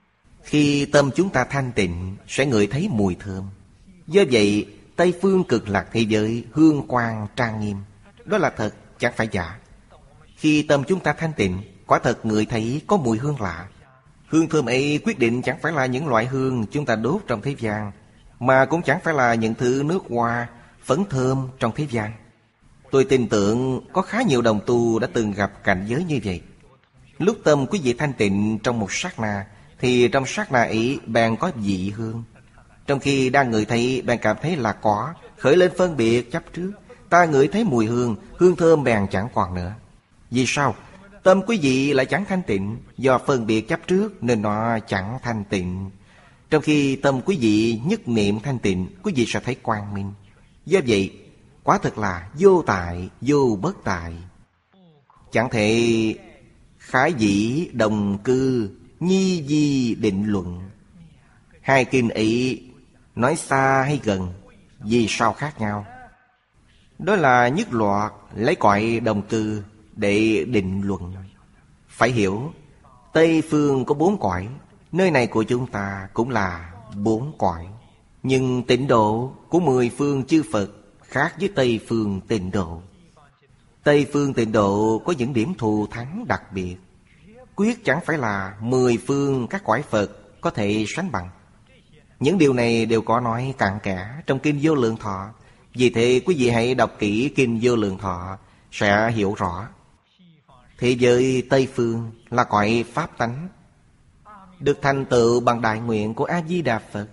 Khi tâm chúng ta thanh tịnh sẽ ngửi thấy mùi thơm. Do vậy Tây Phương Cực Lạc thế giới hương quang trang nghiêm. Đó là thật, chẳng phải giả. Khi tâm chúng ta thanh tịnh, quả thật ngửi thấy có mùi hương lạ. Hương thơm ấy quyết định chẳng phải là những loại hương chúng ta đốt trong thế gian, mà cũng chẳng phải là những thứ nước hoa, phấn thơm trong thế gian. Tôi tin tưởng có khá nhiều đồng tu đã từng gặp cảnh giới như vậy. Lúc tâm quý vị thanh tịnh trong một sát na, thì trong sát na ấy bèn có dị hương. Trong khi đang ngửi thấy, bèn cảm thấy là có, khởi lên phân biệt chấp trước. Ta ngửi thấy mùi hương, hương thơm bèn chẳng còn nữa. Vì sao? Tâm quý vị lại chẳng thanh tịnh. Do phân biệt chấp trước nên nó chẳng thanh tịnh. Trong khi tâm quý vị nhất niệm thanh tịnh, quý vị sẽ thấy quang minh. Do vậy, quả thực là vô tại, vô bất tại. Chẳng thể khái dĩ đồng cư, nhi di định luận. Hai kinh ấy nói xa hay gần, vì sao khác nhau? Đó là nhất loạt lấy cõi đồng cư để định luận. Phải hiểu, Tây phương có bốn cõi, nơi này của chúng ta cũng là bốn cõi. Nhưng tịnh độ của mười phương chư Phật khác với Tây phương tịnh độ. Tây phương tịnh độ có những điểm thù thắng đặc biệt, quyết chẳng phải là mười phương các cõi Phật có thể sánh bằng. Những điều này đều có nói cặn kẽ trong Kinh Vô Lượng Thọ. Vì thế quý vị hãy đọc kỹ Kinh Vô Lượng Thọ sẽ hiểu rõ. Thế giới Tây phương là cõi pháp tánh, được thành tựu bằng đại nguyện của A-di-đà Phật.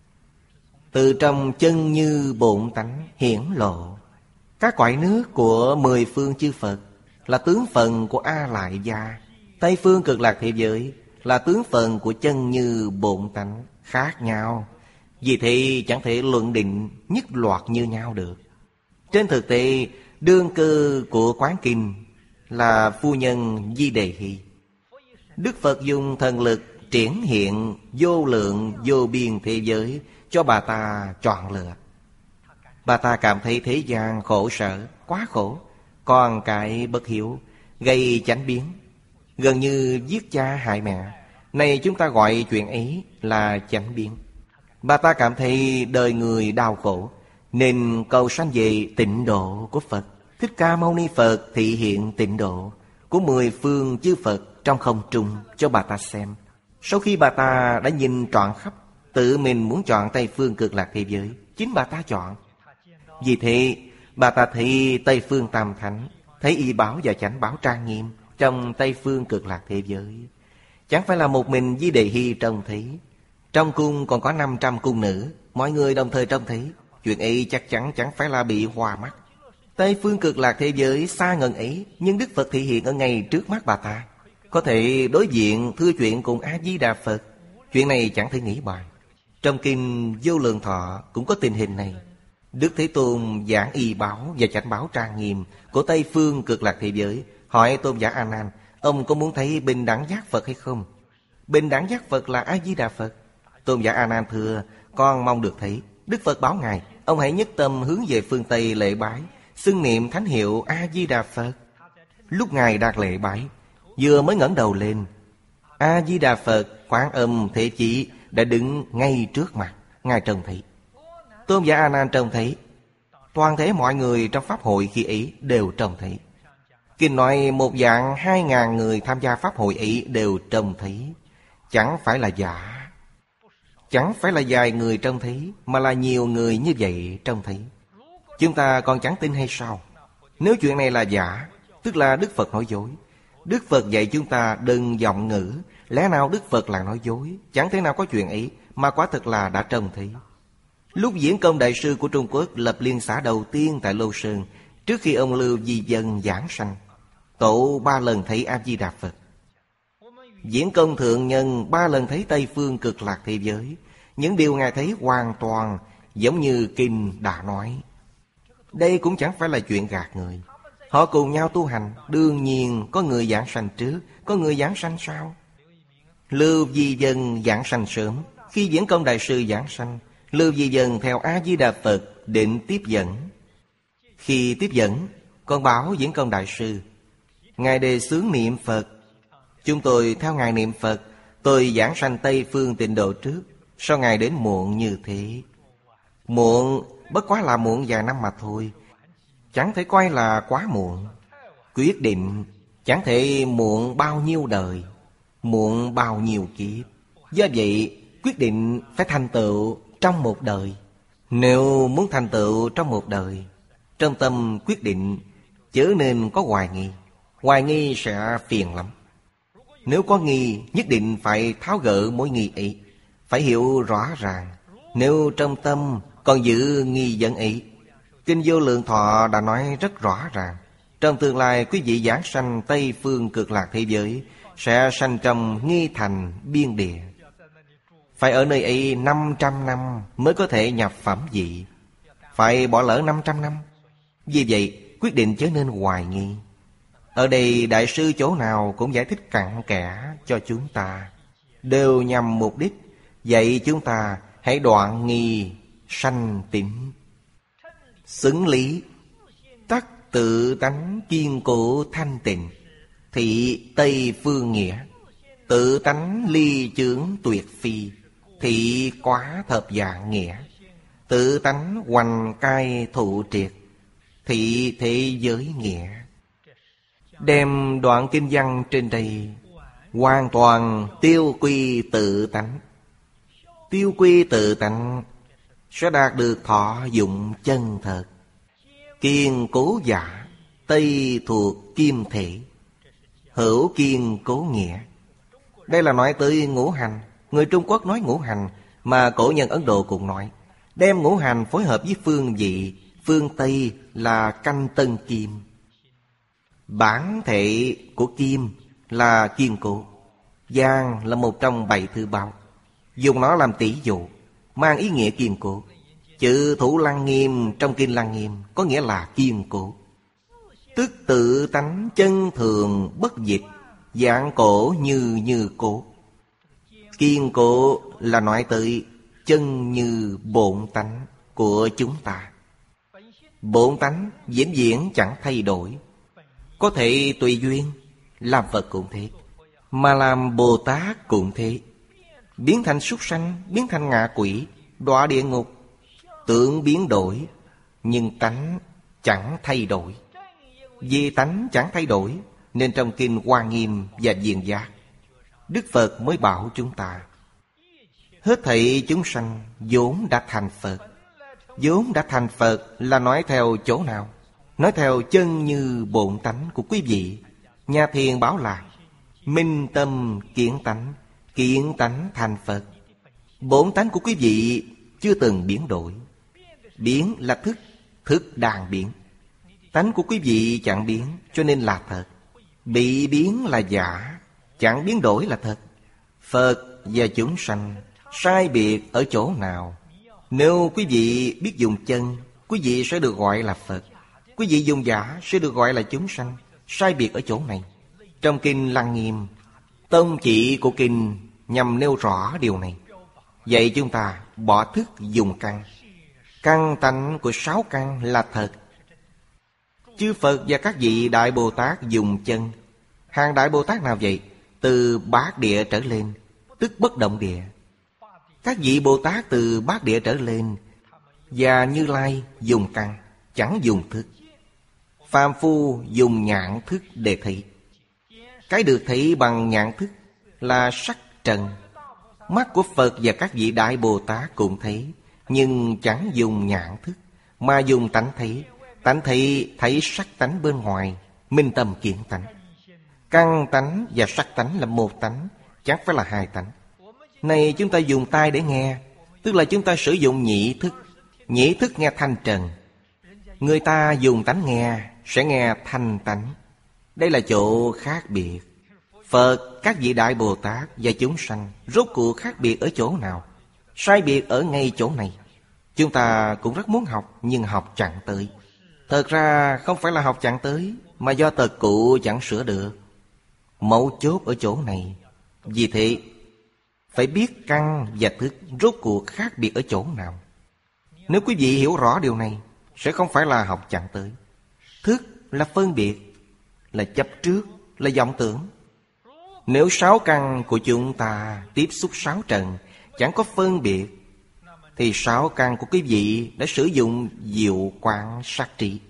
Từ trong chân như bổn tánh hiển lộ. Các cõi nước của mười phương chư Phật là tướng phần của A-lại gia. Tây phương cực lạc thế giới là tướng phần của chân như bổn tánh, khác nhau. Vì thế chẳng thể luận định nhất loạt như nhau được. Trên thực tế, đương cơ của Quán Kinh là phu nhân Di Đề Hy. Đức Phật dùng thần lực triển hiện vô lượng vô biên thế giới cho bà ta chọn lựa. Bà ta cảm thấy thế gian khổ sở, quá khổ, con cái bất hiếu, gây chánh biến, gần như giết cha hại mẹ. Này chúng ta gọi chuyện ấy là chánh biến. Bà ta cảm thấy đời người đau khổ, nên cầu sanh về tịnh độ của Phật. Thích Ca Mâu Ni Phật thị hiện tịnh độ của mười phương chư Phật trong không trung cho bà ta xem. Sau khi bà ta đã nhìn trọn khắp, tự mình muốn chọn Tây phương cực lạc thế giới, chính bà ta chọn. Vì thế bà ta thấy Tây phương tam thánh, thấy y báo và chánh báo trang nghiêm trong Tây phương cực lạc thế giới. Chẳng phải là một mình Di Đề Hy trông thấy. Trong cung còn có năm trăm cung nữ, mọi người đồng thời trông thấy. Chuyện ấy chắc chắn chẳng phải là bị hoa mắt. Tây phương cực lạc thế giới xa ngần ấy, nhưng Đức Phật thị hiện ở ngay trước mắt bà ta, có thể đối diện thưa chuyện cùng A-di-đà Phật. Chuyện này chẳng thể nghĩ bàn. Trong Kinh Vô Lượng Thọ cũng có tình hình này. Đức Thế Tôn giảng y báo và chánh báo trang nghiêm của Tây phương cực lạc thế giới, hỏi Tôn giả A Nan: ông có muốn thấy bình đẳng giác Phật hay không? Bình đẳng giác Phật là A-di-đà Phật. Tôn giả A Nan thưa: con mong được thấy. Đức Phật báo ngài: ông hãy nhất tâm hướng về phương Tây lễ bái, xưng niệm thánh hiệu A-di-đà Phật. Lúc ngài đạt lễ bái, vừa mới ngẩng đầu lên, A-di-đà Phật, Quán Âm, Thế Chí đã đứng ngay trước mặt. Ngài trông thấy. Tôn giả A Nan trông thấy. Toàn thể mọi người trong pháp hội khi ấy đều trông thấy. Kinh nói một vạn hai ngàn người tham gia pháp hội ấy đều trông thấy. Chẳng phải là giả, chẳng phải là vài người trông thấy, mà là nhiều người như vậy trông thấy. Chúng ta còn chẳng tin hay sao? Nếu chuyện này là giả, tức là Đức Phật nói dối. Đức Phật dạy chúng ta đừng vọng ngữ. Lẽ nào Đức Phật là nói dối? Chẳng thể nào có chuyện ấy, mà quả thực là đã trông thấy. Lúc Diễn Công Đại Sư của Trung Quốc lập liên xã đầu tiên tại Lô Sơn, trước khi ông Lưu Di Dân giảng sanh, tổ ba lần thấy A-di-đà Phật. Diễn Công Thượng Nhân ba lần thấy Tây phương cực lạc thế giới. Những điều ngài thấy hoàn toàn giống như Kinh đã nói. Đây cũng chẳng phải là chuyện gạt người. Họ cùng nhau tu hành, đương nhiên có người giảng sanh trước, có người giảng sanh sau. Lưu Di Dân giảng sanh sớm. Khi Diễn Công Đại Sư giảng sanh, Lưu Di Dân theo A-di-đà Phật định tiếp dẫn. Khi tiếp dẫn, con bảo Diễn Công Đại Sư: ngài đề xướng niệm Phật, chúng tôi theo ngài niệm Phật. Tôi giảng sanh Tây phương tịnh độ trước, sao ngài đến muộn như thế? Muộn bất quá là muộn vài năm mà thôi, chẳng thể coi là quá muộn. Quyết định chẳng thể muộn bao nhiêu đời, muộn bao nhiêu kiếp. Do vậy quyết định phải thành tựu trong một đời. Nếu muốn thành tựu trong một đời, trong tâm quyết định chớ nên có hoài nghi. Hoài nghi sẽ phiền lắm. Nếu có nghi, nhất định phải tháo gỡ mối nghi ấy, phải hiểu rõ ràng. Nếu trong tâm còn giữ nghi vấn ấy, Kinh Vô Lượng Thọ đã nói rất rõ ràng. Trong tương lai quý vị giảng sanh Tây phương cực lạc thế giới, sẽ sanh trong nghi thành biên địa. Phải ở nơi ấy năm trăm năm mới có thể nhập phẩm vị. Phải bỏ lỡ năm trăm năm. Vì vậy quyết định chớ nên hoài nghi. Ở đây Đại sư chỗ nào cũng giải thích cặn kẽ cho chúng ta, đều nhằm mục đích dạy chúng ta hãy đoạn nghi sanh tín. Xứng lý tắc tự tánh kiên cố thanh tịnh, thị Tây Phương Nghĩa. Tự tánh ly chướng tuyệt phi, thị quá thập dạng nghĩa. Tự tánh hoành cai thụ triệt, thị thế giới nghĩa. Đem đoạn kinh văn trên đây hoàn toàn tiêu quy tự tánh. Tiêu quy tự tánh sẽ đạt được thọ dụng chân thật. Kiên cố giả, Tây thuộc kim thể, hữu kiên cố nghĩa. Đây là nói tới ngũ hành. Người Trung Quốc nói ngũ hành, mà cổ nhân Ấn Độ cũng nói. Đem ngũ hành phối hợp với phương vị. Phương Tây là canh tân kim. Bản thể của kim là kiên cố. Giang là một trong bảy thứ báu. Dùng nó làm tỷ dụ, mang ý nghĩa kiên cố. Chữ Thủ Lăng Nghiêm trong Kinh Lăng Nghiêm có nghĩa là kiên cố. Tức tự tánh chân thường bất dịch, dạng cổ như như cố. Kiên cố là nói tới chân như bổn tánh của chúng ta. Bổn tánh vĩnh viễn chẳng thay đổi. Có thể tùy duyên, làm Phật cũng thế, mà làm Bồ Tát cũng thế. Biến thành súc sanh, biến thành ngạ quỷ, đọa địa ngục. Tưởng biến đổi, nhưng tánh chẳng thay đổi. Vì tánh chẳng thay đổi, nên trong Kinh Hoa Nghiêm và Viên Giác, Đức Phật mới bảo chúng ta: hết thảy chúng sanh vốn đã thành Phật. Vốn đã thành Phật là nói theo chỗ nào? Nói theo chân như bổn tánh của quý vị. Nhà Thiền bảo là minh tâm kiến tánh, kiến tánh thành Phật. Bổn tánh của quý vị chưa từng biến đổi. Biến là thức, thức đang biến. Tánh của quý vị chẳng biến, cho nên là thật. Bị biến là giả, chẳng biến đổi là thật. Phật và chúng sanh sai biệt ở chỗ nào? Nếu quý vị biết dùng chân, quý vị sẽ được gọi là Phật. Quý vị dùng giả sẽ được gọi là chúng sanh. Sai biệt ở chỗ này. Trong Kinh Lăng Nghiêm, tông chỉ của Kinh nhằm nêu rõ điều này. Vậy chúng ta bỏ thức dùng căn. Căn tánh của sáu căn là thật. Chư Phật và các vị Đại Bồ Tát dùng chân. Hàng Đại Bồ Tát nào vậy? Từ bát địa trở lên, tức bất động địa. Các vị Bồ Tát từ bát địa trở lên, và Như Lai dùng căn, chẳng dùng thức. Phàm phu dùng nhãn thức để thấy. Cái được thấy bằng nhãn thức là sắc trần. Mắt của Phật và các vị Đại Bồ Tát cũng thấy, nhưng chẳng dùng nhãn thức, mà dùng tánh thấy. Tánh thấy thấy sắc tánh bên ngoài, minh tâm kiến tánh. Căn tánh và sắc tánh là một tánh, chẳng phải là hai tánh. Này chúng ta dùng tai để nghe, tức là chúng ta sử dụng nhĩ thức. Nhĩ thức nghe thanh trần. Người ta dùng tánh nghe sẽ nghe thanh tánh. Đây là chỗ khác biệt. Phật, các vị Đại Bồ Tát và chúng sanh rốt cuộc khác biệt ở chỗ nào? Sai biệt ở ngay chỗ này. Chúng ta cũng rất muốn học, nhưng học chẳng tới. Thật ra không phải là học chẳng tới, mà do tật cụ chẳng sửa được. Mấu chốt ở chỗ này. Vì thế phải biết căn và thức rốt cuộc khác biệt ở chỗ nào. Nếu quý vị hiểu rõ điều này, sẽ không phải là học chẳng tới. Thức là phân biệt, là chấp trước, là vọng tưởng. Nếu sáu căn của chúng ta tiếp xúc sáu trần, chẳng có phân biệt, thì sáu căn của quý vị đã sử dụng diệu quang sát trí.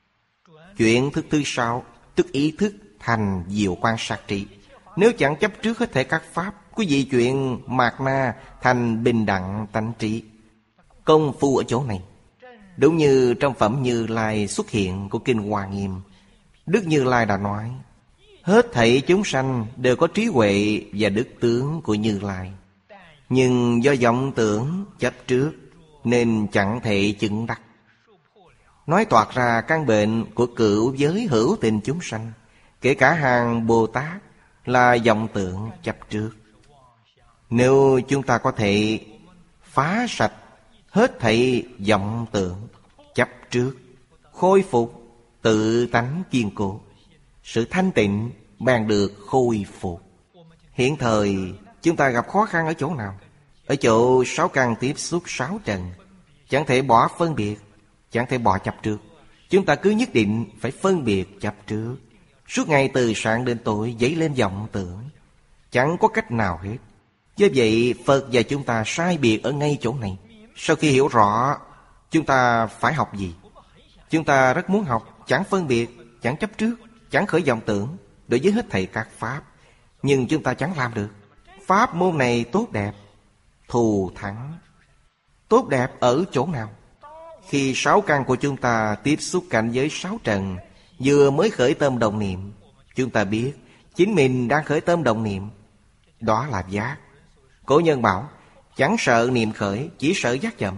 Chuyện thức thứ sáu, tức ý thức thành diệu quang sát trí. Nếu chẳng chấp trước hết thể các pháp, quý vị chuyện mạt na thành bình đẳng tánh trí. Công phu ở chỗ này. Đúng như trong phẩm Như Lai xuất hiện của Kinh Hoa Nghiêm, Đức Như Lai đã nói: hết thảy chúng sanh đều có trí huệ và đức tướng của Như Lai, nhưng do vọng tưởng chấp trước nên chẳng thể chứng đắc. Nói toạc ra căn bệnh của cửu giới hữu tình chúng sanh, kể cả hàng Bồ Tát, là vọng tưởng chấp trước. Nếu chúng ta có thể phá sạch hết thảy vọng tưởng chấp trước, khôi phục tự tánh kiên cố, sự thanh tịnh bèn được khôi phục. Hiện thời chúng ta gặp khó khăn ở chỗ nào? Ở chỗ sáu căn tiếp xúc sáu trần. Chẳng thể bỏ phân biệt, chẳng thể bỏ chấp trước. Chúng ta cứ nhất định phải phân biệt chấp trước. Suốt ngày từ sáng đến tối dấy lên vọng tưởng, chẳng có cách nào hết. Do vậy Phật và chúng ta sai biệt ở ngay chỗ này. Sau khi hiểu rõ chúng ta phải học gì, chúng ta rất muốn học chẳng phân biệt, chẳng chấp trước, chẳng khởi vọng tưởng đối với hết thảy các pháp. Nhưng chúng ta chẳng làm được. Pháp môn này tốt đẹp, thù thắng. Tốt đẹp ở chỗ nào? Khi sáu căn của chúng ta tiếp xúc cảnh giới sáu trần, vừa mới khởi tâm động niệm, chúng ta biết chính mình đang khởi tâm động niệm. Đó là giác. Cổ nhân bảo chẳng sợ niệm khởi, chỉ sợ giác chậm.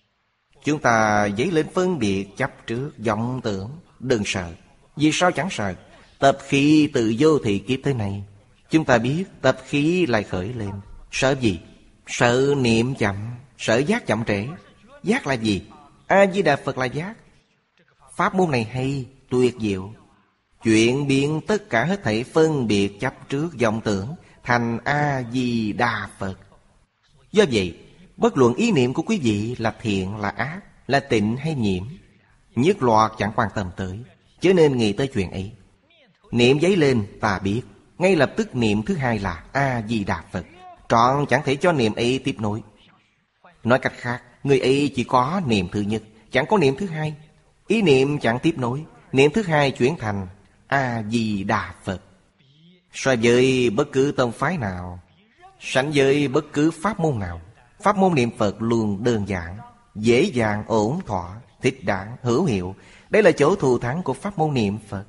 Chúng ta dấy lên phân biệt chấp trước vọng tưởng. Đừng sợ. Vì sao chẳng sợ? Tập khí từ vô thị kiếp tới này, chúng ta biết tập khí lại khởi lên. Sợ gì? Sợ niệm chậm, sợ giác chậm trễ. Giác là gì? A-di-đà Phật là giác. Pháp môn này hay, tuyệt diệu, chuyển biến tất cả hết thảy phân biệt chấp trước vọng tưởng thành A-di-đà Phật. Do vậy, bất luận ý niệm của quý vị là thiện, là ác, là tịnh hay nhiễm, nhất loạt chẳng quan tâm tới, chớ nên nghĩ tới chuyện ấy. Niệm giấy lên ta biết, ngay lập tức niệm thứ hai là A-di-đà Phật. Trọn chẳng thể cho niệm ấy tiếp nối. Nói cách khác, người ấy chỉ có niệm thứ nhất, chẳng có niệm thứ hai. Ý niệm chẳng tiếp nối, niệm thứ hai chuyển thành A-di-đà Phật. So với bất cứ tông phái nào, sánh với bất cứ pháp môn nào, pháp môn niệm Phật luôn đơn giản, dễ dàng, ổn thỏa, thích đáng, hữu hiệu. Đây là chỗ thù thắng của pháp môn niệm Phật.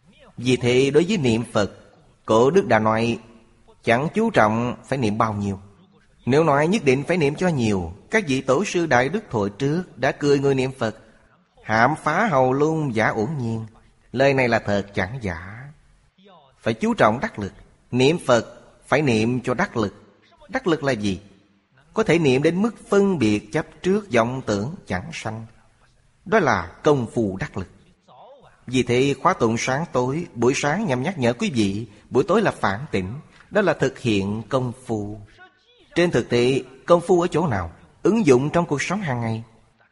Vì thế đối với niệm Phật, Cổ Đức đã nói chẳng chú trọng phải niệm bao nhiêu. Nếu nói nhất định phải niệm cho nhiều, các vị tổ sư Đại Đức thuở trước đã cười người niệm Phật, hãm phá hầu lung giả uổng nhiên. Lời này là thật chẳng giả. Phải chú trọng đắc lực. Niệm Phật phải niệm cho đắc lực. Đắc lực là gì? Có thể niệm đến mức phân biệt chấp trước vọng tưởng chẳng sanh. Đó là công phu đắc lực. Vì thế khóa tụng sáng tối, buổi sáng nhằm nhắc nhở quý vị, buổi tối là phản tỉnh. Đó là thực hiện công phu. Trên thực tế, công phu ở chỗ nào? Ứng dụng trong cuộc sống hàng ngày.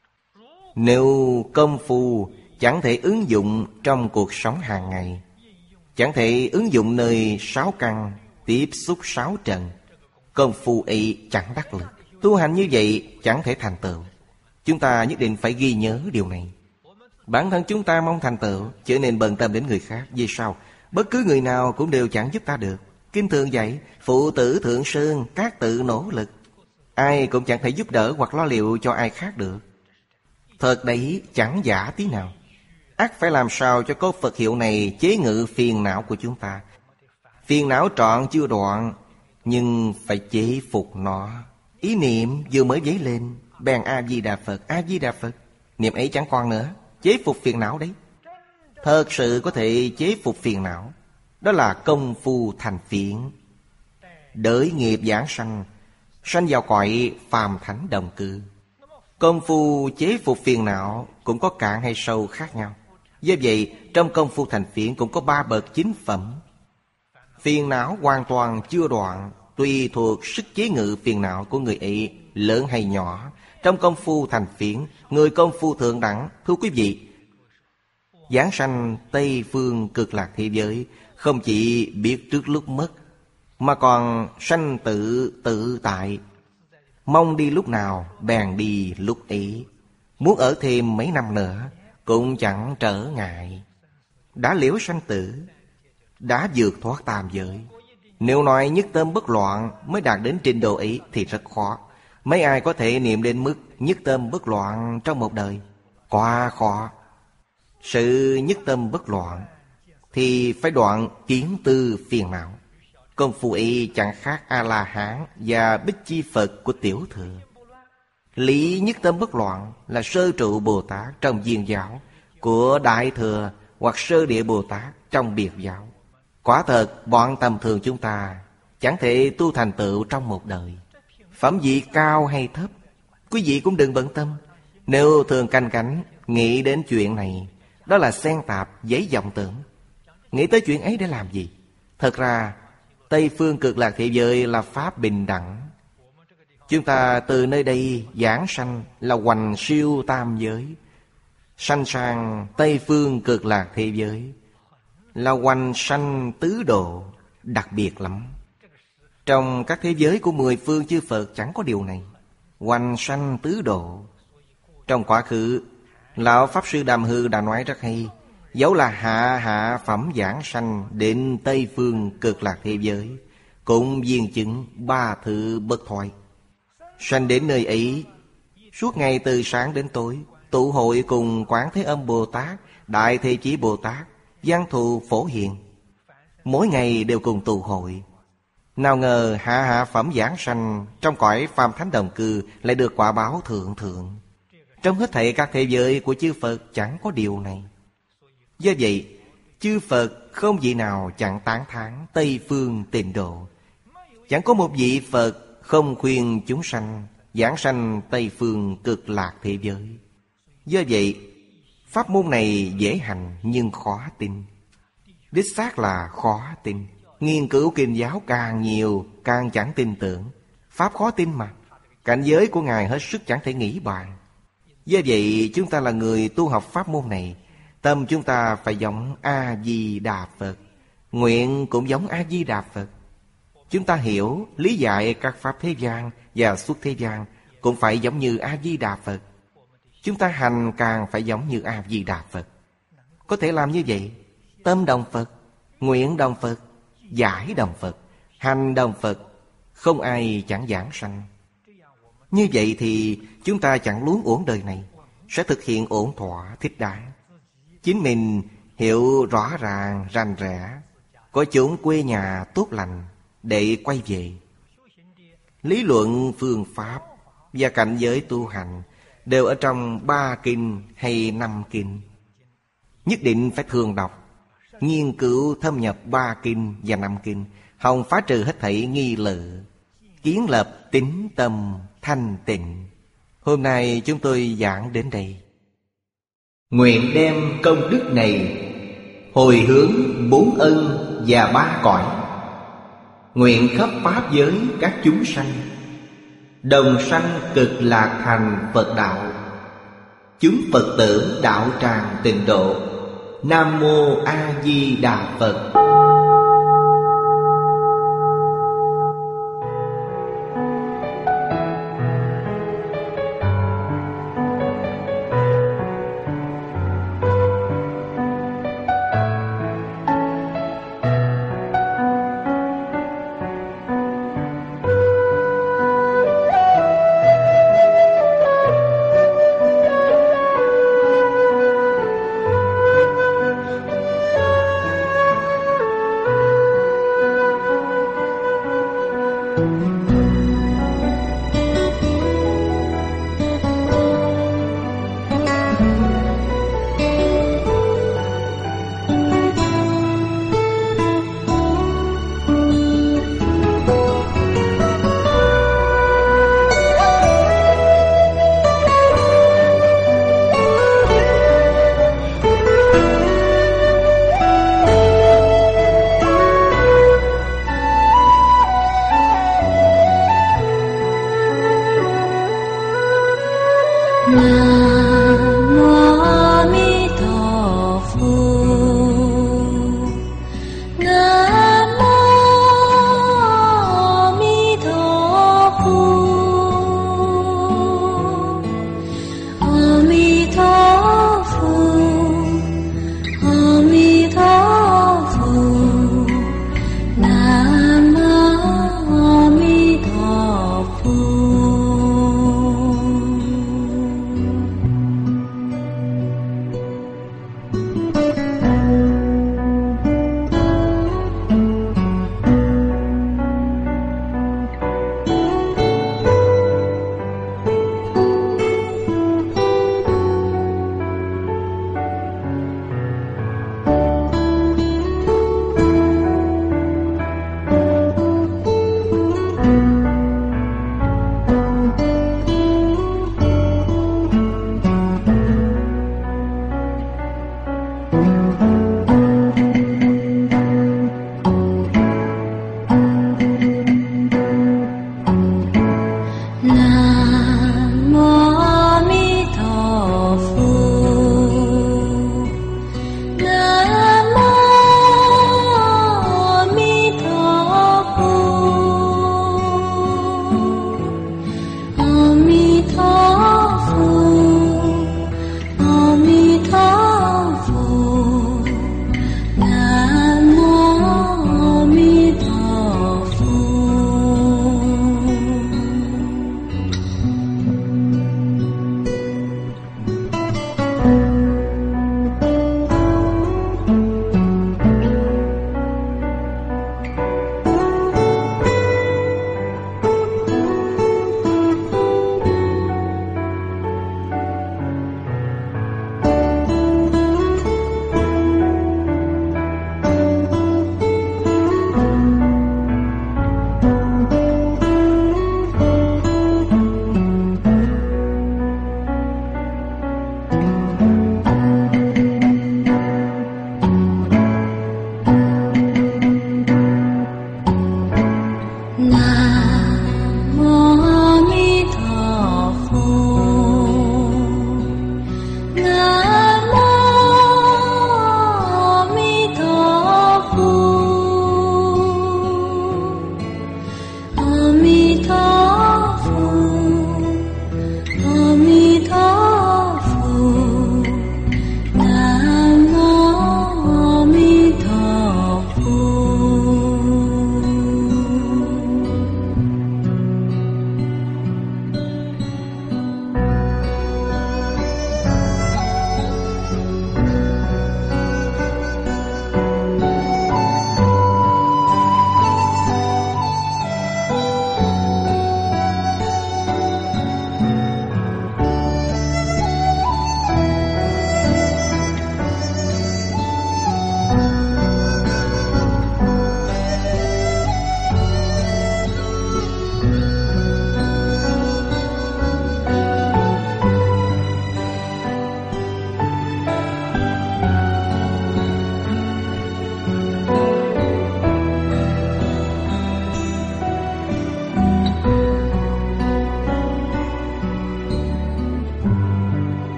Nếu công phu chẳng thể ứng dụng trong cuộc sống hàng ngày, chẳng thể ứng dụng nơi sáu căn tiếp xúc sáu trần, công phu ấy chẳng đắc lực. Tu hành như vậy chẳng thể thành tựu. Chúng ta nhất định phải ghi nhớ điều này. Bản thân chúng ta mong thành tựu, trở nên bận tâm đến người khác. Vì sao? Bất cứ người nào cũng đều chẳng giúp ta được. Kinh thường dạy, phụ tử thượng sơn, các tự nỗ lực. Ai cũng chẳng thể giúp đỡ hoặc lo liệu cho ai khác được. Thật đấy, chẳng giả tí nào. Ắt phải làm sao cho có Phật hiệu này chế ngự phiền não của chúng ta. Phiền não trọn chưa đoạn, nhưng phải chế phục nó. Ý niệm vừa mới dấy lên, bèn A-di-đà Phật, A-di-đà Phật. Niệm ấy chẳng còn nữa, chế phục phiền não đấy. Thật sự có thể chế phục phiền não. Đó là công phu thành phiền. Đợi nghiệp giảng sanh, sanh vào cõi phàm thánh đồng cư. Công phu chế phục phiền não cũng có cạn hay sâu khác nhau. Do vậy, trong công phu thành phiền cũng có ba bậc chính phẩm. Phiền não hoàn toàn chưa đoạn, tùy thuộc sức chế ngự phiền não của người ấy, lớn hay nhỏ. Trong công phu thành phiền, người công phu thượng đẳng, thưa quý vị, giảng sanh Tây phương cực lạc thế giới, không chỉ biết trước lúc mất, mà còn sanh tự tự tại. Mong đi lúc nào, bèn đi lúc ấy. Muốn ở thêm mấy năm nữa, cũng chẳng trở ngại. Đã liễu sanh tử, đã vượt thoát tam giới. Nếu nói nhất tâm bất loạn mới đạt đến trình độ ấy thì rất khó. Mấy ai có thể niệm đến mức nhất tâm bất loạn trong một đời? Quá khó. Sự nhất tâm bất loạn thì phải đoạn kiến tư phiền não. Công phu ấy chẳng khác A-la-hán và Bích Chi Phật của Tiểu Thừa. Lý nhất tâm bất loạn là Sơ Trụ Bồ Tát trong Viên giáo của Đại Thừa, hoặc Sơ Địa Bồ Tát trong Biệt giáo. Quả thật bọn tầm thường chúng ta chẳng thể tu thành tựu trong một đời. Phẩm vị cao hay thấp, quý vị cũng đừng bận tâm. Nếu thường canh cánh nghĩ đến chuyện này, đó là xen tạp, giấy vọng tưởng. Nghĩ tới chuyện ấy để làm gì? Thật ra Tây phương cực lạc thế giới là pháp bình đẳng. Chúng ta từ nơi đây giảng sanh là hoành siêu tam giới, sanh sang Tây phương cực lạc thế giới là hoành sanh tứ độ, đặc biệt lắm. Trong các thế giới của mười phương chư Phật chẳng có điều này. Hoành sanh tứ độ. Trong quá khứ, Lão Pháp Sư Đàm Hư đã nói rất hay. Dẫu là hạ hạ phẩm giảng sanh đến Tây phương cực lạc thế giới, cũng viên chứng ba thứ bất thoại. Sanh đến nơi ấy, suốt ngày từ sáng đến tối, tụ hội cùng Quán Thế Âm Bồ Tát, Đại Thế Chí Bồ Tát, Văn Thù Phổ Hiền. Mỗi ngày đều cùng tụ hội. Nào ngờ hạ hạ phẩm giảng sanh trong cõi phàm thánh đồng cư lại được quả báo thượng thượng. Trong hết thảy các thế giới của chư Phật chẳng có điều này. Do vậy, chư Phật không vị nào chẳng tán thán Tây phương tịnh độ. Chẳng có một vị Phật không khuyên chúng sanh giảng sanh Tây phương cực lạc thế giới. Do vậy, pháp môn này dễ hành nhưng khó tin. Đích xác là khó tin. Nghiên cứu kinh giáo càng nhiều càng chẳng tin tưởng. Pháp khó tin mà. Cảnh giới của Ngài hết sức chẳng thể nghĩ bàn. Do vậy chúng ta là người tu học pháp môn này, tâm chúng ta phải giống A-di-đà Phật, nguyện cũng giống A-di-đà Phật. Chúng ta hiểu, lý giải các pháp thế gian và xuất thế gian cũng phải giống như A-di-đà Phật. Chúng ta hành càng phải giống như A-di-đà Phật. Có thể làm như vậy, tâm đồng Phật, nguyện đồng Phật, giải đồng Phật, hành đồng Phật, không ai chẳng giảng sanh. Như vậy thì chúng ta chẳng luống uổng đời này, sẽ thực hiện ổn thỏa thích đáng. Chính mình hiểu rõ ràng rành rẽ, có chốn quê nhà tốt lành để quay về. Lý luận phương pháp và cảnh giới tu hành đều ở trong ba kinh hay năm kinh. Nhất định phải thường đọc, nghiên cứu thâm nhập ba kinh và năm kinh, hòng phá trừ hết thảy nghi lự, kiến lập tín tâm thanh tịnh. Hôm nay chúng tôi giảng đến đây. Nguyện đem công đức này hồi hướng bốn ân và ba cõi, nguyện khắp pháp giới các chúng sanh đồng sanh cực lạc thành Phật đạo. Chúng Phật tử đạo tràng tịnh độ. Nam Mô A Di Đà Phật.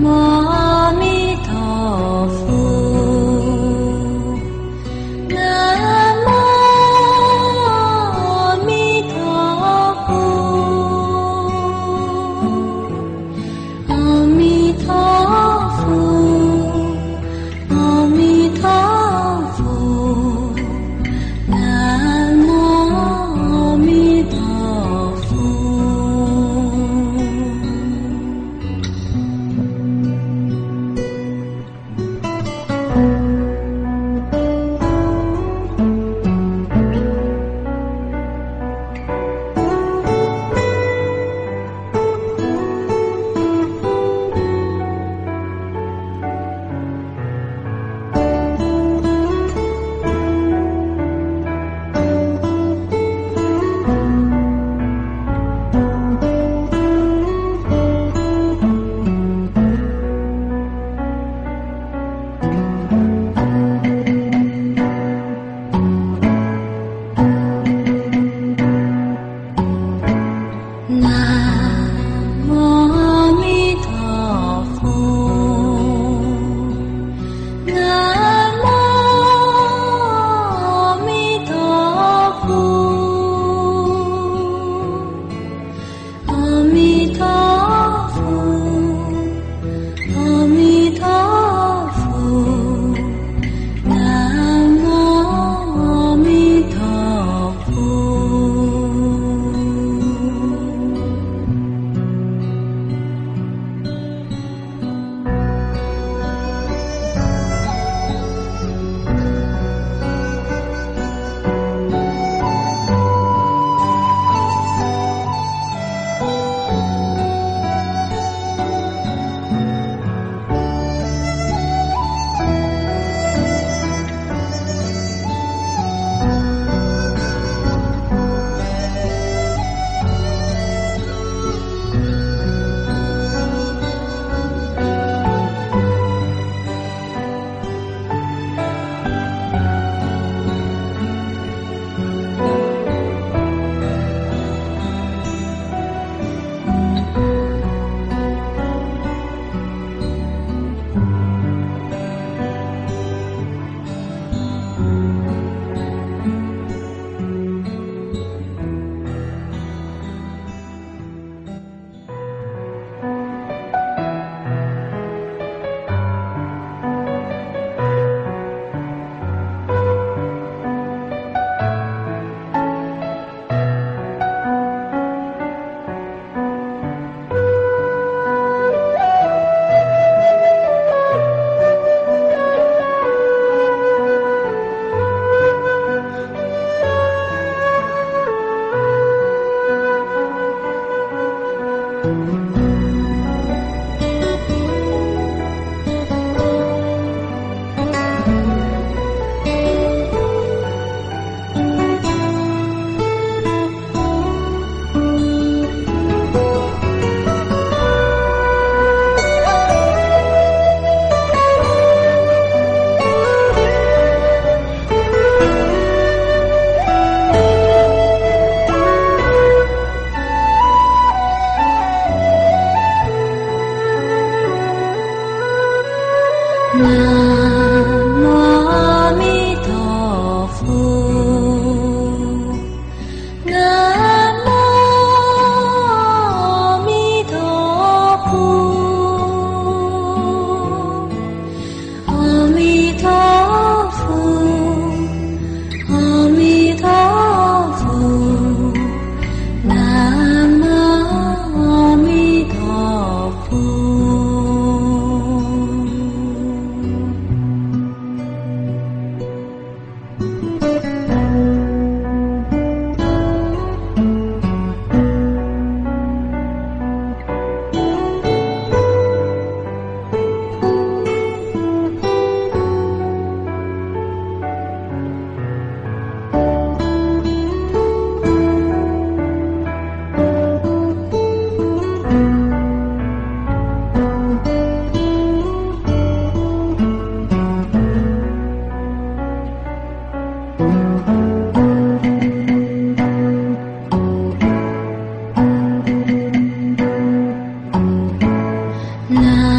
Now